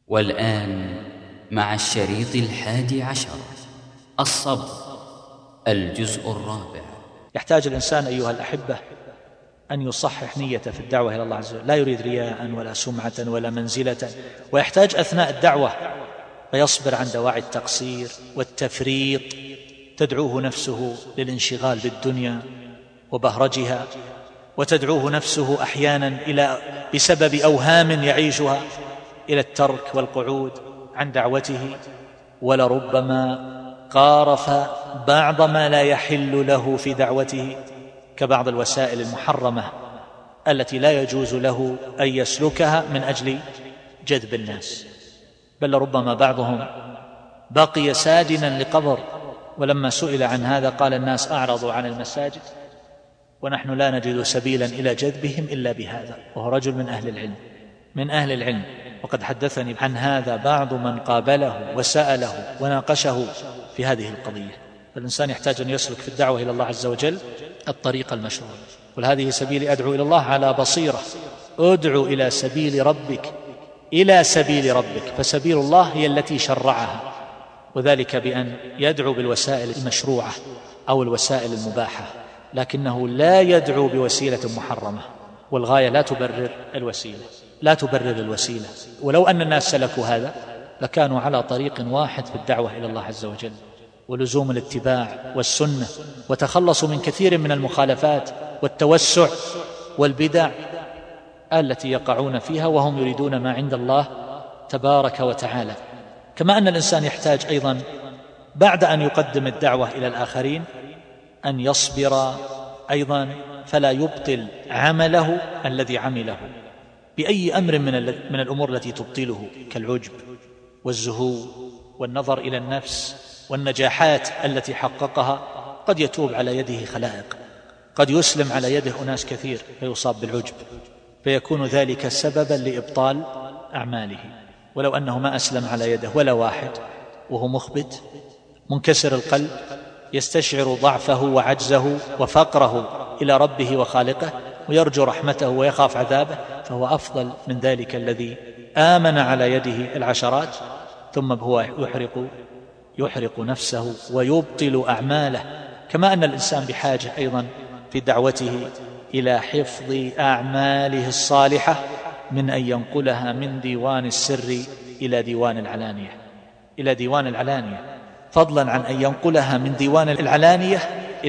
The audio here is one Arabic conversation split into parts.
والآن مع الشريط 11، الصبر، الجزء الرابع. يحتاج الإنسان أيها الأحبة أن يصحح نيته في الدعوة إلى الله عز وجل، لا يريد رياء ولا سمعة ولا منزلة، ويحتاج أثناء الدعوة فيصبر عن دواعي التقصير والتفريط تدعوه نفسه للانشغال بالدنيا وبهرجها، وتدعوه نفسه أحيانا بسبب أوهام يعيشها إلى الترك والقعود عن دعوته، ولربما قارف بعض ما لا يحل له في دعوته كبعض الوسائل المحرمة التي لا يجوز له أن يسلكها من أجل جذب الناس، بل لربما بعضهم بقي ساجنا لقبر، ولما سئل عن هذا قال: الناس أعرضوا عن المساجد ونحن لا نجد سبيلا إلى جذبهم إلا بهذا. وهو رجل من أهل العلم، وقد حدثني عن هذا بعض من قابله وسأله وناقشه في هذه القضية. فالإنسان يحتاج أن يسلك في الدعوة إلى الله عز وجل الطريق المشروع. قل هذه سبيلي أدعو إلى الله على بصيرة، ادعو إلى سبيل ربك، فسبيل الله هي التي شرعها، وذلك بأن يدعو بالوسائل المشروعة أو الوسائل المباحة، لكنه لا يدعو بوسيلة محرمة، والغاية لا تبرر الوسيلة. ولو أن الناس سلكوا هذا لكانوا على طريق واحد في الدعوة إلى الله عز وجل، ولزوم الاتباع والسنة، وتخلصوا من كثير من المخالفات والتوسع والبدع التي يقعون فيها وهم يريدون ما عند الله تبارك وتعالى. كما أن الإنسان يحتاج أيضا بعد أن يقدم الدعوة إلى الآخرين أن يصبر أيضا فلا يبطل عمله الذي عمله بأي أمر من الأمور التي تبطله، كالعجب والزهو والنظر إلى النفس والنجاحات التي حققها. قد يتوب على يده خلائق، قد يسلم على يده أناس كثير فيصاب بالعجب، فيكون ذلك سببا لإبطال أعماله. ولو أنه ما أسلم على يده ولا واحد وهو مخبت منكسر القلب يستشعر ضعفه وعجزه وفقره إلى ربه وخالقه ويرجو رحمته ويخاف عذابه، فهو أفضل من ذلك الذي آمن على يده العشرات ثم هو يحرق نفسه ويبطل أعماله. كما أن الإنسان بحاجة أيضا في دعوته إلى حفظ أعماله الصالحة من أن ينقلها من ديوان السر إلى ديوان العلانية، فضلا عن أن ينقلها من ديوان العلانية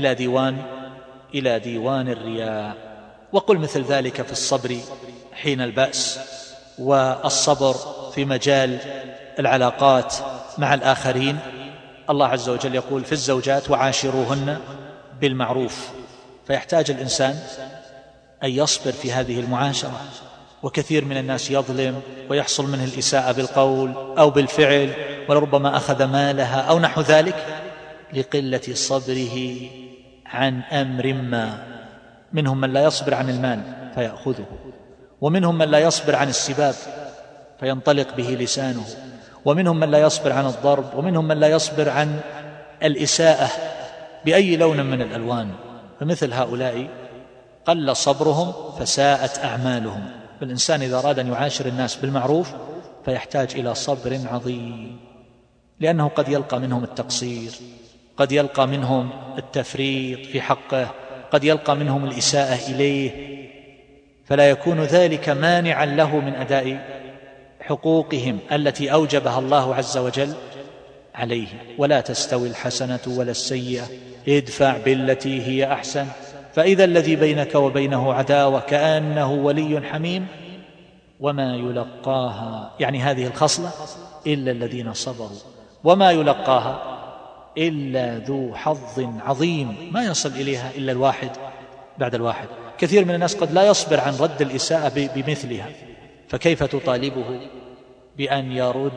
إلى ديوان الرياء. وقل مثل ذلك في الصبر حين البأس، والصبر في مجال العلاقات مع الآخرين. الله عز وجل يقول في الزوجات: وعاشروهن بالمعروف. فيحتاج الإنسان أن يصبر في هذه المعاشرة. وكثير من الناس يظلم ويحصل منه الإساءة بالقول أو بالفعل، ولربما أخذ مالها أو نحو ذلك لقلة صبره عن أمر ما. منهم من لا يصبر عن المال فيأخذه، ومنهم من لا يصبر عن السباب فينطلق به لسانه، ومنهم من لا يصبر عن الضرب، ومنهم من لا يصبر عن الإساءة بأي لون من الألوان. فمثل هؤلاء قل صبرهم فساءت أعمالهم. فالإنسان إذا أراد أن يعاشر الناس بالمعروف فيحتاج إلى صبر عظيم، لأنه قد يلقى منهم التقصير، قد يلقى منهم التفريط في حقه، قد يلقى منهم الإساءة إليه، فلا يكون ذلك مانعا له من أداء حقوقهم التي أوجبها الله عز وجل عليه. ولا تستوي الحسنة ولا السيئة، ادفع بالتي هي أحسن، فإذا الذي بينك وبينه عداوة كأنه ولي حميم، وما يلقاها، يعني هذه الخصلة، إلا الذين صبروا، وما يلقاها إلا ذو حظ عظيم، ما يصل إليها إلا الواحد بعد الواحد. كثير من الناس قد لا يصبر عن رد الإساءة بمثلها، فكيف تطالبه بأن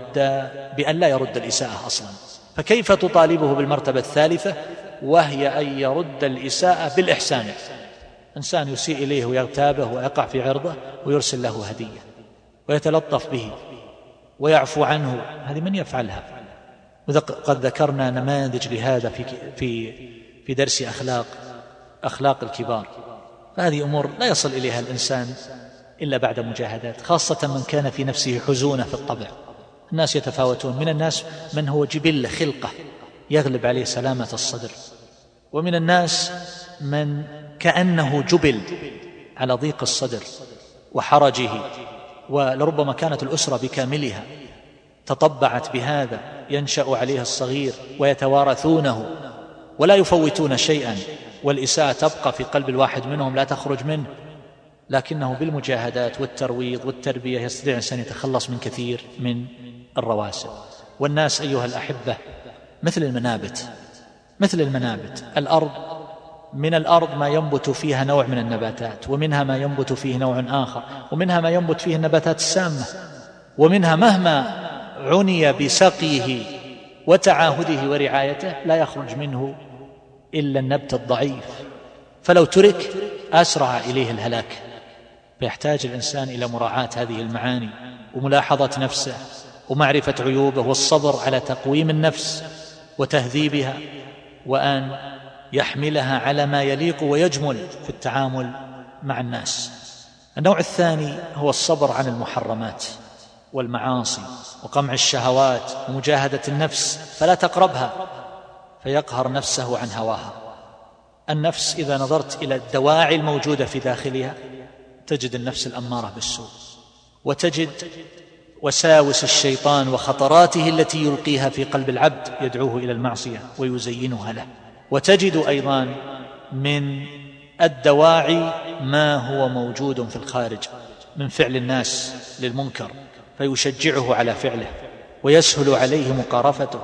لا يرد الإساءة أصلا؟ فكيف تطالبه بالمرتبة الثالثة وهي أن يرد الإساءة بالإحسان؟ إنسان يسيء إليه ويغتابه ويقع في عرضه ويرسل له هدية ويتلطف به ويعفو عنه، هذه من يفعلها؟ وقد ذكرنا نماذج لهذا في درس أخلاق الكبار. فهذه أمور لا يصل إليها الإنسان إلا بعد مجاهدات، خاصة من كان في نفسه حزونة في الطبع الناس يتفاوتون، من الناس من هو جبلة خلقة يغلب عليه سلامة الصدر، ومن الناس من كأنه جبل على ضيق الصدر وحرجه، ولربما كانت الأسرة بكاملها تطبعت بهذا، ينشأ عليها الصغير ويتوارثونه ولا يفوتون شيئا، والإساءة تبقى في قلب الواحد منهم لا تخرج منه، لكنه بالمجاهدات والترويض والتربية يستطيع الإنسان يتخلص من كثير من الرواسب. والناس أيها الأحبة مثل المنابت. الأرض، من الأرض ما ينبت فيها نوع من النباتات، ومنها ما ينبت فيه نوع آخر، ومنها ما ينبت فيه النباتات السامة، ومنها مهما عني بسقيه وتعاهده ورعايته لا يخرج منه إلا النبت الضعيف، فلو ترك أسرع إليه الهلاك. فيحتاج الإنسان إلى مراعاة هذه المعاني وملاحظة نفسه ومعرفة عيوبه والصبر على تقويم النفس وتهذيبها، وأن يحملها على ما يليق ويجمل في التعامل مع الناس. النوع الثاني هو الصبر عن المحرمات والمعاصي وقمع الشهوات ومجاهدة النفس فلا تقربها، فيقهر نفسه عن هواها. النفس إذا نظرت إلى الدواعي الموجودة في داخلها تجد النفس الأمارة بالسوء، وتجد وساوس الشيطان وخطراته التي يلقيها في قلب العبد يدعوه إلى المعصية ويزينها له، وتجد أيضا من الدواعي ما هو موجود في الخارج من فعل الناس للمنكر فيشجعه على فعله ويسهل عليه مقارفته،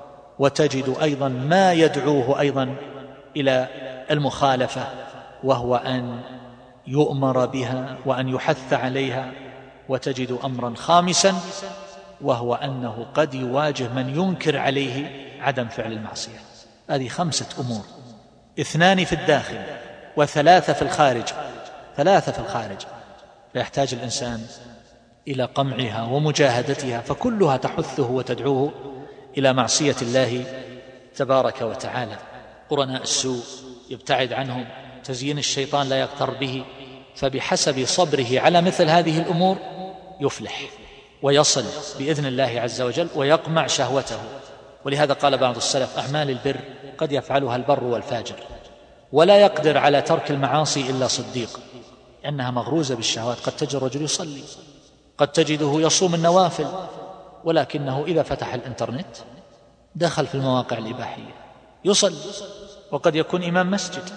وتجد أيضا ما يدعوه أيضا إلى المخالفة، وهو أن يؤمر بها وأن يحث عليها. وتجد أمرا خامسا وهو أنه قد يواجه من ينكر عليه عدم فعل المعصية. هذه 5 أمور، 2 في الداخل و3 في الخارج، 3 في الخارج، فيحتاج الإنسان إلى قمعها ومجاهدتها، فكلها تحثه وتدعوه إلى معصية الله تبارك وتعالى. قرناء السوء يبتعد عنهم، تزيين الشيطان لا يغتر به، فبحسب صبره على مثل هذه الأمور يفلح ويصل بإذن الله عز وجل ويقمع شهوته. ولهذا قال بعض السلف: أعمال البر قد يفعلها البر والفاجر، ولا يقدر على ترك المعاصي إلا صديق، لأنها مغروزة بالشهوات. قد تجد الرجل يصلي، قد تجده يصوم النوافل، ولكنه إذا فتح الإنترنت دخل في المواقع الإباحية يصلي، وقد يكون إمام مسجد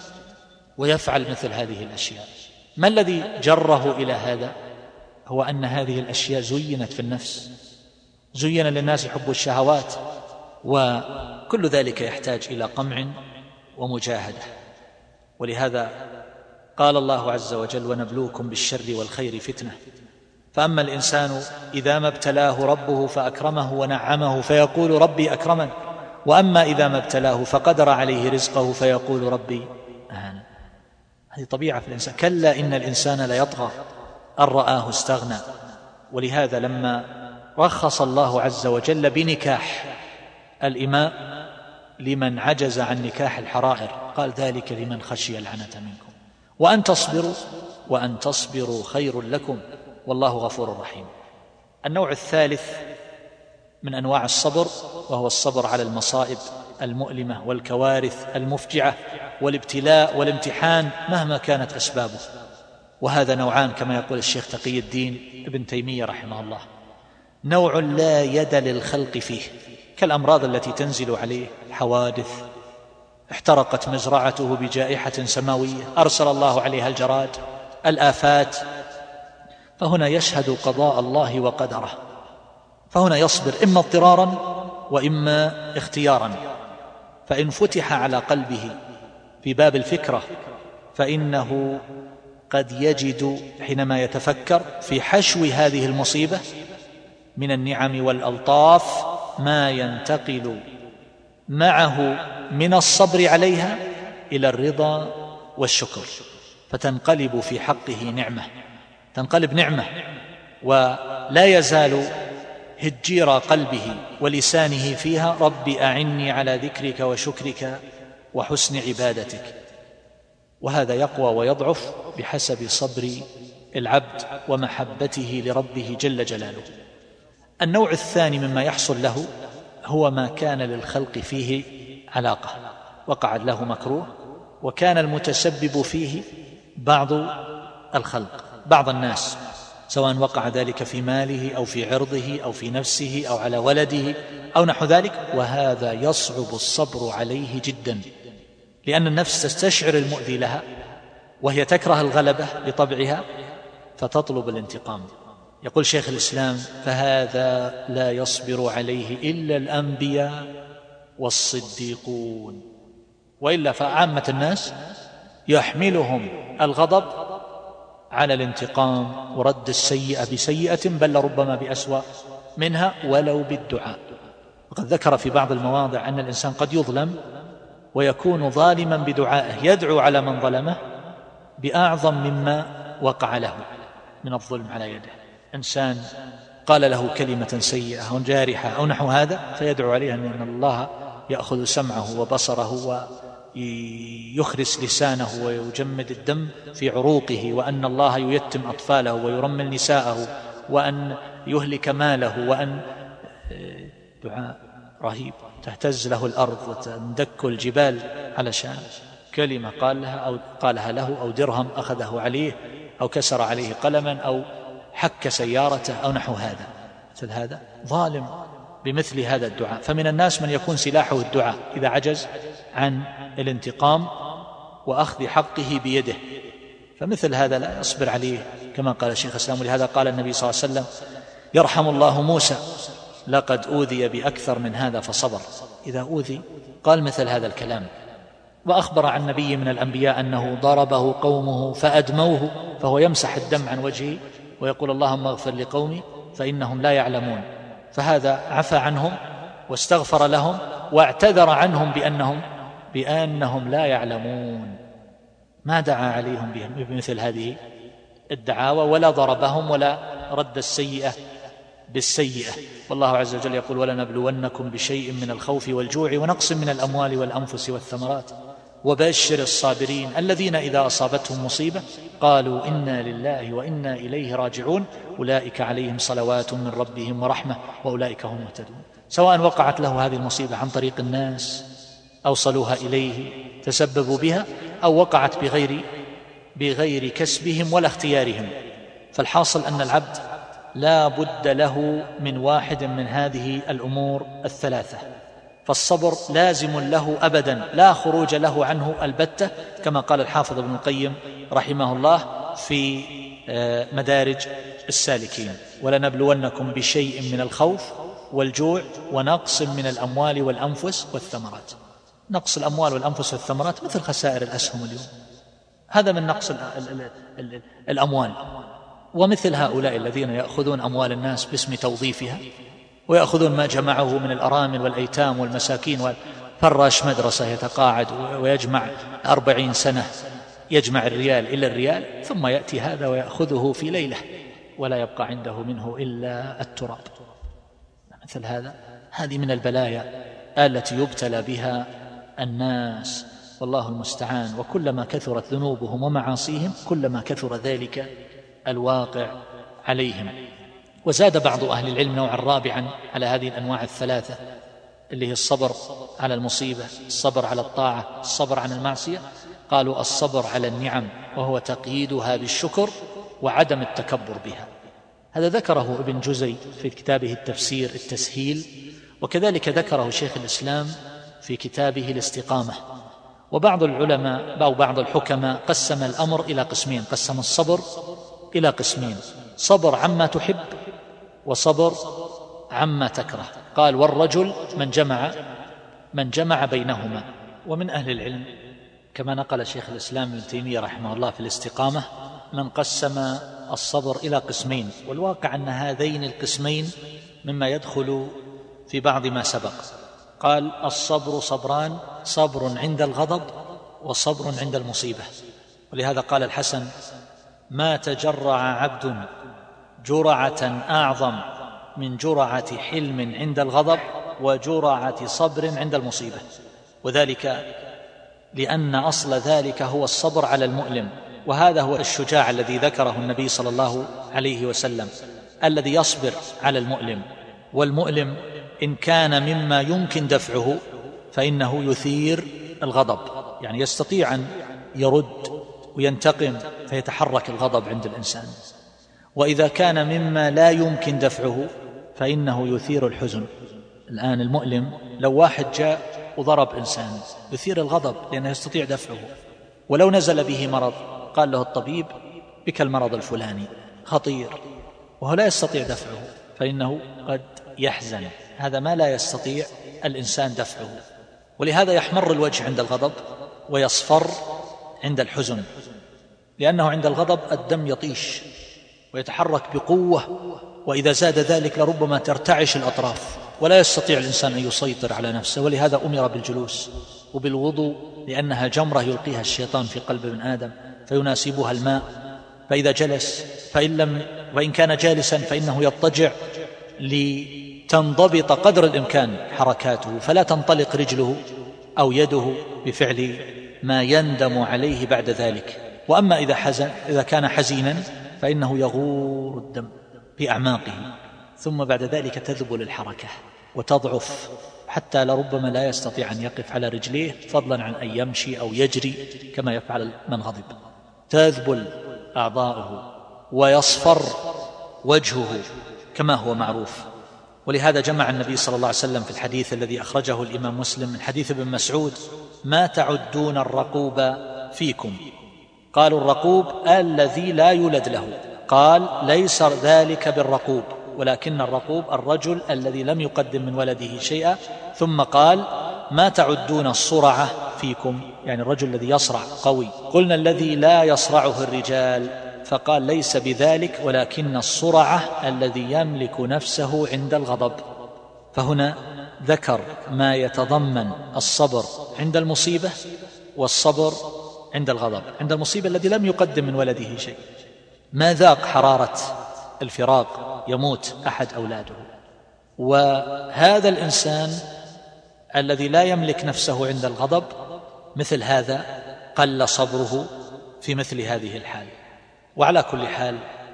ويفعل مثل هذه الأشياء. ما الذي جره إلى هذا؟ هو أن هذه الأشياء زينت في النفس، زين للناس حب الشهوات، وكل ذلك يحتاج إلى قمع ومجاهدة. ولهذا قال الله عز وجل: ونبلوكم بالشر والخير فتنة. فأما الإنسان إذا ما ابتلاه ربه فأكرمه ونعمه فيقول ربي أكرمن، وأما إذا ما ابتلاه فقدر عليه رزقه فيقول ربي أهانن. هذه طبيعة في الإنسان. كلا إن الإنسان ليطغى أن رآه استغنى. ولهذا لما رخص الله عز وجل بنكاح الإماء لمن عجز عن نكاح الحرائر قال: ذلك لمن خشي العنة منكم وأن تصبروا خير لكم والله غفور رحيم. النوع الثالث من أنواع الصبر وهو الصبر على المصائب المؤلمة والكوارث المفجعة والابتلاء والامتحان مهما كانت أسبابه. وهذا نوعان كما يقول الشيخ تقي الدين ابن تيمية رحمه الله: نوع لا يد للخلق فيه، كالأمراض التي تنزل عليه، حوادث، احترقت مزرعته بجائحة سماوية أرسل الله عليها الجراد، الآفات، فهنا يشهد قضاء الله وقدره، فهنا يصبر إما اضطرارا وإما اختيارا. فإن فتح على قلبه في باب الفكرة فإنه قد يجد حينما يتفكر في حشو هذه المصيبة من النعم والألطاف ما ينتقل معه من الصبر عليها إلى الرضا والشكر، فتنقلب في حقه نعمة، تنقلب نعمة، ولا يزال هجير قلبه ولسانه فيها: رب أعني على ذكرك وشكرك وحسن عبادتك. وهذا يقوى ويضعف بحسب صبر العبد ومحبته لربه جل جلاله. النوع الثاني مما يحصل له هو ما كان للخلق فيه علاقة، وقع له مكروه وكان المتسبب فيه بعض الخلق، بعض الناس، سواء وقع ذلك في ماله أو في عرضه أو في نفسه أو على ولده أو نحو ذلك، وهذا يصعب الصبر عليه جدا، لأن النفس تستشعر المؤذي لها وهي تكره الغلبة لطبعها فتطلب الانتقام. يقول شيخ الإسلام: فهذا لا يصبر عليه إلا الأنبياء والصديقون، وإلا فعامة الناس يحملهم الغضب على الانتقام ورد السيئة بسيئة، بل ربما بأسوأ منها ولو بالدعاء. وقد ذكر في بعض المواضع أن الإنسان قد يظلم ويكون ظالما بدعائه، يدعو على من ظلمه بأعظم مما وقع له من الظلم على يده. إنسان قال له كلمة سيئة أو جارحة أو نحو هذا، فيدعو عليه أن الله يأخذ سمعه وبصره ويخرس لسانه ويجمد الدم في عروقه، وأن الله ييتم أطفاله ويرمل نساءه وأن يهلك ماله، وأن دعاء رهيب تهتز له الأرض وتندك الجبال علشان كلمة قالها له، أو درهم أخذه عليه، أو كسر عليه قلما، أو حك سيارته أو نحو هذا. مثل هذا ظالم بمثل هذا الدعاء. فمن الناس من يكون سلاحه الدعاء إذا عجز عن الانتقام وأخذ حقه بيده، فمثل هذا لا يصبر عليه كما قال الشيخ الإسلام. ولهذا قال النبي صلى الله عليه وسلم: يرحم الله موسى لقد أوذي بأكثر من هذا فصبر. إذا أوذي قال مثل هذا الكلام. وأخبر عن نبي من الأنبياء أنه ضربه قومه فأدموه، فهو يمسح الدم عن وجهه ويقول: اللهم اغفر لقومي فإنهم لا يعلمون. فهذا عفى عنهم واستغفر لهم واعتذر عنهم بأنهم لا يعلمون، ما دعا عليهم بمثل هذه الدعاوى ولا ضربهم ولا رد السيئة بالسيئة. والله عز وجل يقول: ولنبلونكم بشيء من الخوف والجوع ونقص من الأموال والأنفس والثمرات وبشر الصابرين الذين إذا أصابتهم مصيبة قالوا إنا لله وإنا إليه راجعون أولئك عليهم صلوات من ربهم ورحمة وأولئك هم مهتدون. سواء وقعت له هذه المصيبة عن طريق الناس أوصلوها إليه تسببوا بها، أو وقعت بغير كسبهم ولا اختيارهم. فالحاصل أن العبد لا بد له من واحد من هذه الأمور الثلاثة، فالصبر لازم له أبدا لا خروج له عنه البتة، كما قال الحافظ ابن القيم رحمه الله في مدارج السالكين: ولنبلونكم بشيء من الخوف والجوع ونقص من الأموال والأنفس والثمرات. نقص الأموال والأنفس والثمرات مثل خسائر الأسهم اليوم، هذا من نقص الأموال. ومثل هؤلاء الذين يأخذون أموال الناس باسم توظيفها ويأخذون ما جمعه من الأرامل والأيتام والمساكين، فراش مدرسة يتقاعد ويجمع 40 سنة يجمع الريال إلى الريال، ثم يأتي هذا ويأخذه في ليلة ولا يبقى عنده منه إلا التراب. مثل هذه من البلايا التي يبتلى بها الناس، والله المستعان. وكلما كثرت ذنوبهم ومعاصيهم كلما كثر ذلك الواقع عليهم. وزاد بعض أهل العلم نوعا رابعا على هذه الأنواع الثلاثة، اللي هي الصبر على المصيبة، الصبر على الطاعة، الصبر عن المعصية. قالوا: الصبر على النعم وهو تقييدها بالشكر وعدم التكبر بها. هذا ذكره ابن جزي في كتابه التفسير التسهيل، وكذلك ذكره شيخ الإسلام في كتابه الاستقامة. وبعض العلماء أو بعض الحكماء قسم الأمر إلى قسمين، قسم الصبر إلى قسمين: صبر عما تحب وصبر عما تكره. قال: والرجل من جمع بينهما. ومن أهل العلم كما نقل شيخ الإسلام ابن تيمية رحمه الله في الاستقامة من قسم الصبر إلى قسمين، والواقع أن هذين القسمين مما يدخل في بعض ما سبق. قال: الصبر صبران: صبر عند الغضب وصبر عند المصيبة. ولهذا قال الحسن: ما تجرع عبد جرعة أعظم من جرعة حلم عند الغضب وجرعة صبر عند المصيبة. وذلك لأن أصل ذلك هو الصبر على المؤلم، وهذا هو الشجاع الذي ذكره النبي صلى الله عليه وسلم، الذي يصبر على المؤلم والمؤلم إن كان مما يمكن دفعه فإنه يثير الغضب، يعني يستطيع أن يرد وينتقم فيتحرك الغضب عند الإنسان. وإذا كان مما لا يمكن دفعه فإنه يثير الحزن. الآن المؤلم لو واحد جاء وضرب إنسان يثير الغضب لأنه يستطيع دفعه، ولو نزل به مرض قال له الطبيب بك المرض الفلاني خطير وهو لا يستطيع دفعه فإنه قد يحزن. هذا ما لا يستطيع الإنسان دفعه، ولهذا يحمر الوجه عند الغضب ويصفر عند الحزن، لأنه عند الغضب الدم يطيش ويتحرك بقوة، وإذا زاد ذلك لربما ترتعش الأطراف ولا يستطيع الإنسان أن يسيطر على نفسه. ولهذا أمر بالجلوس وبالوضوء، لأنها جمرة يلقيها الشيطان في قلب ابن آدم فيناسبها الماء، فإذا جلس وإن كان جالسا فإنه يضطجع لتنضبط قدر الإمكان حركاته، فلا تنطلق رجله أو يده بفعل ما يندم عليه بعد ذلك. وأما إذا كان حزينا فإنه يغور الدم في أعماقه، ثم بعد ذلك تذبل الحركة وتضعف حتى لربما لا يستطيع أن يقف على رجليه، فضلا عن أن يمشي أو يجري كما يفعل من غضب. تذبل أعضاؤه ويصفر وجهه كما هو معروف. ولهذا جمع النبي صلى الله عليه وسلم في الحديث الذي أخرجه الإمام مسلم من حديث ابن مسعود: ما تعدون الرقوب فيكم؟ قالوا: الرقوب الذي لا يولد له. قال: ليس ذلك بالرقوب، ولكن الرقوب الرجل الذي لم يقدم من ولده شيئا. ثم قال: ما تعدون الصرعة فيكم؟ يعني الرجل الذي يصرع قوي. قلنا: الذي لا يصرعه الرجال. فقال: ليس بذلك، ولكن الصرعة الذي يملك نفسه عند الغضب. فهنا ذكر ما يتضمن الصبر عند المصيبة والصبر عند الغضب. عند المصيبة الذي لم يقدم من ولده شيء، ما ذاق حرارة الفراق، يموت أحد أولاده. وهذا الإنسان الذي لا يملك نفسه عند الغضب مثل هذا قل صبره في مثل هذه الحال. وعلى كل حال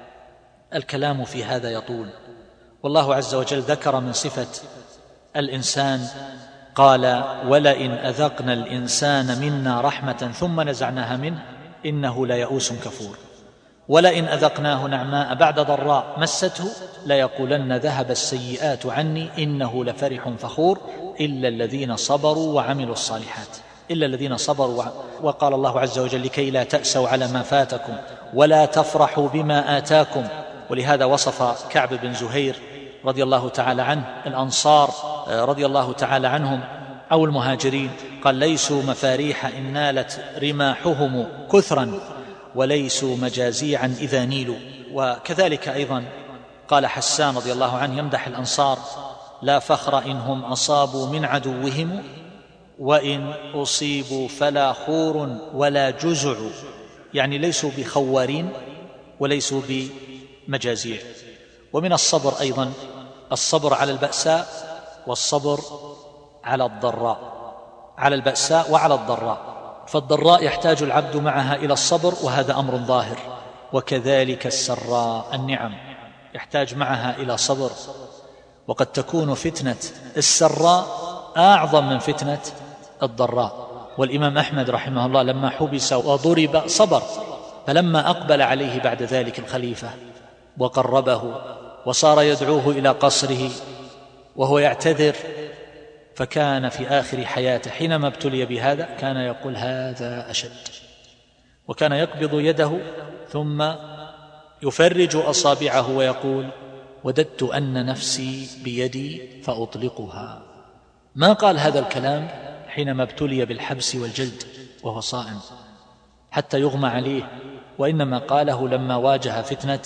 الكلام في هذا يطول، والله عز وجل ذكر من صفة الإنسان قال: ولئن أذقنا الإنسان منا رحمة ثم نزعناها منه إنه ليئوس كفور. ولئن أذقناه نعماء بعد ضراء مسته ليقولن ذهب السيئات عني إنه لفرح فخور إلا الذين صبروا وعملوا الصالحات. إلا الذين صبروا وقال الله عز وجل: لكي لا تأسوا على ما فاتكم ولا تفرحوا بما آتاكم. ولهذا وصف كعب بن زهير رضي الله تعالى عنه الأنصار رضي الله تعالى عنهم أو المهاجرين، قال: ليسوا مفاريح إن نالت رماحهم كثرا وليسوا مجازيعا إذا نيلوا. وكذلك أيضا قال حسان رضي الله عنه يمدح الأنصار: لا فخر إنهم أصابوا من عدوهم وإن أصيبوا فلا خور ولا جزع، يعني ليسوا بخوارين وليسوا بمجازيع. ومن الصبر أيضا الصبر على البأساء والصبر على الضراء، على البأساء وعلى الضراء. فالضراء يحتاج العبد معها إلى الصبر، وهذا أمر ظاهر، وكذلك السراء النعم يحتاج معها إلى صبر. وقد تكون فتنة السراء أعظم من فتنة الضراء. والإمام أحمد رحمه الله لما حبس وضرب صبر، فلما أقبل عليه بعد ذلك الخليفة وقربه وصار يدعوه إلى قصره وهو يعتذر، فكان في آخر حياته حينما ابتلي بهذا كان يقول: هذا أشد، وكان يقبض يده ثم يفرج أصابعه ويقول: وددت أن نفسي بيدي فأطلقها. ما قال هذا الكلام حينما ابتلي بالحبس والجلد وهو صائم حتى يغمى عليه، وإنما قاله لما واجه فتنة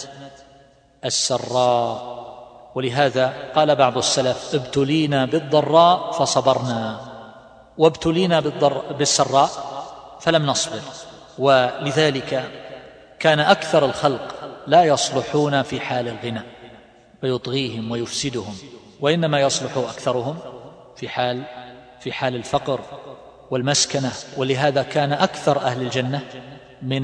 السراء. ولهذا قال بعض السلف: ابتلينا بالضراء فصبرنا، وابتلينا بالسراء فلم نصبر. ولذلك كان أكثر الخلق لا يصلحون في حال الغنى فيطغيهم ويفسدهم، وإنما يصلح أكثرهم في حال الفقر والمسكنة. ولهذا كان أكثر أهل الجنة من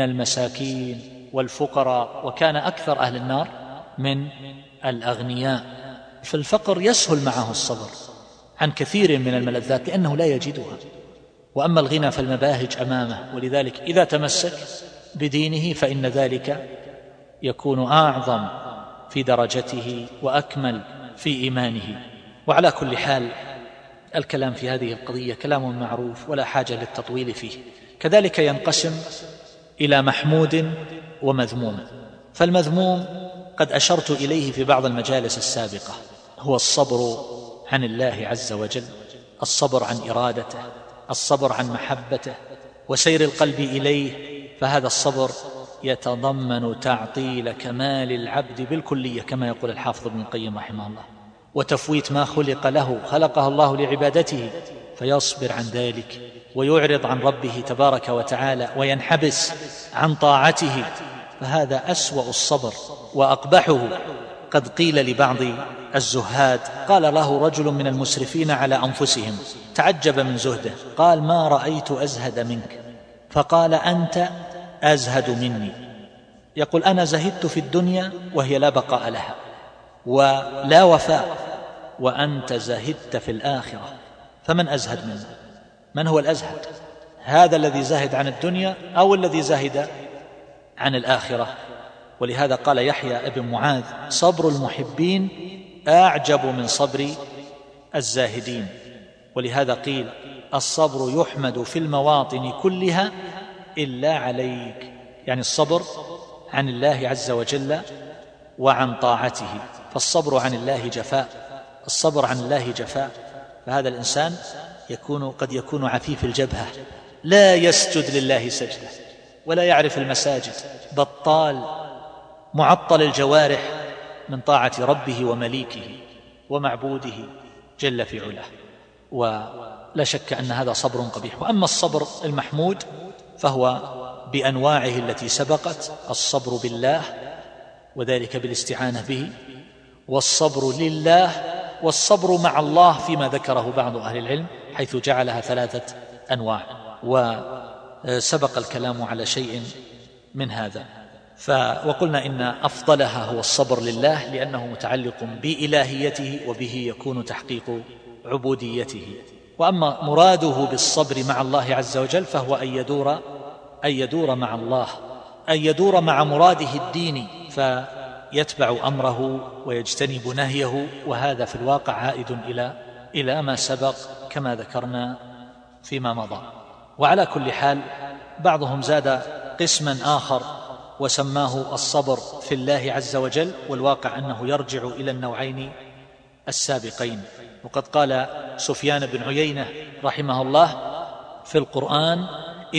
المساكين والفقراء، وكان أكثر أهل النار من الأغنياء. فالفقر يسهل معه الصبر عن كثير من الملذات لأنه لا يجدها. وأما الغنى فالمباهج أمامه، ولذلك إذا تمسك بدينه فإن ذلك يكون أعظم في درجته وأكمل في إيمانه. وعلى كل حال الكلام في هذه القضية كلام معروف ولا حاجة للتطويل فيه. كذلك ينقسم إلى محمود ومذموم. فالمذموم قد أشرت إليه في بعض المجالس السابقة، هو الصبر عن الله عز وجل، الصبر عن إرادته، الصبر عن محبته وسير القلب إليه. فهذا الصبر يتضمن تعطيل كمال العبد بالكلية كما يقول الحافظ ابن القيم رحمه الله، وتفويت ما خلق له، خلقه الله لعبادته، فيصبر عن ذلك ويعرض عن ربه تبارك وتعالى وينحبس عن طاعته. فهذا أسوأ الصبر وأقبحه. قد قيل لبعض الزهاد، قال له رجل من المسرفين على أنفسهم، تعجب من زهده، قال: ما رأيت أزهد منك. فقال: أنت أزهد مني. يقول: أنا زهدت في الدنيا وهي لا بقاء لها ولا وفاء، وأنت زهدت في الآخرة، فمن أزهد منه؟ من هو الأزهد؟ هذا الذي زهد عن الدنيا أو الذي زهد عن الآخرة؟ ولهذا قال يحيى ابن معاذ: صبر المحبين أعجب من صبر الزاهدين. ولهذا قيل: الصبر يحمد في المواطن كلها إلا عليك، يعني الصبر عن الله عز وجل وعن طاعته. فالصبر عن الله جفاء، الصبر عن الله جفاء. فهذا الإنسان قد يكون عفيف الجبهة، لا يسجد لله سجدة ولا يعرف المساجد، بطال معطل الجوارح من طاعة ربه ومليكه ومعبوده جل في علاه. ولا شك أن هذا صبر قبيح. وأما الصبر المحمود فهو بأنواعه التي سبقت: الصبر بالله وذلك بالاستعانة به، والصبر لله، والصبر مع الله فيما ذكره بعض أهل العلم حيث جعلها 3 أنواع، وسبق الكلام على شيء من هذا. وقلنا إن أفضلها هو الصبر لله لأنه متعلق بإلهيته وبه يكون تحقيق عبوديته. وأما مراده بالصبر مع الله عز وجل فهو أن يدور مع الله، أن يدور مع مراده الديني، فيتبع أمره ويجتنب نهيه. وهذا في الواقع عائد إلى ما سبق كما ذكرنا فيما مضى. وعلى كل حال بعضهم زاد قسما آخر وسماه الصبر في الله عز وجل، والواقع أنه يرجع إلى النوعين السابقين. وقد قال سفيان بن عيينة رحمه الله: في القرآن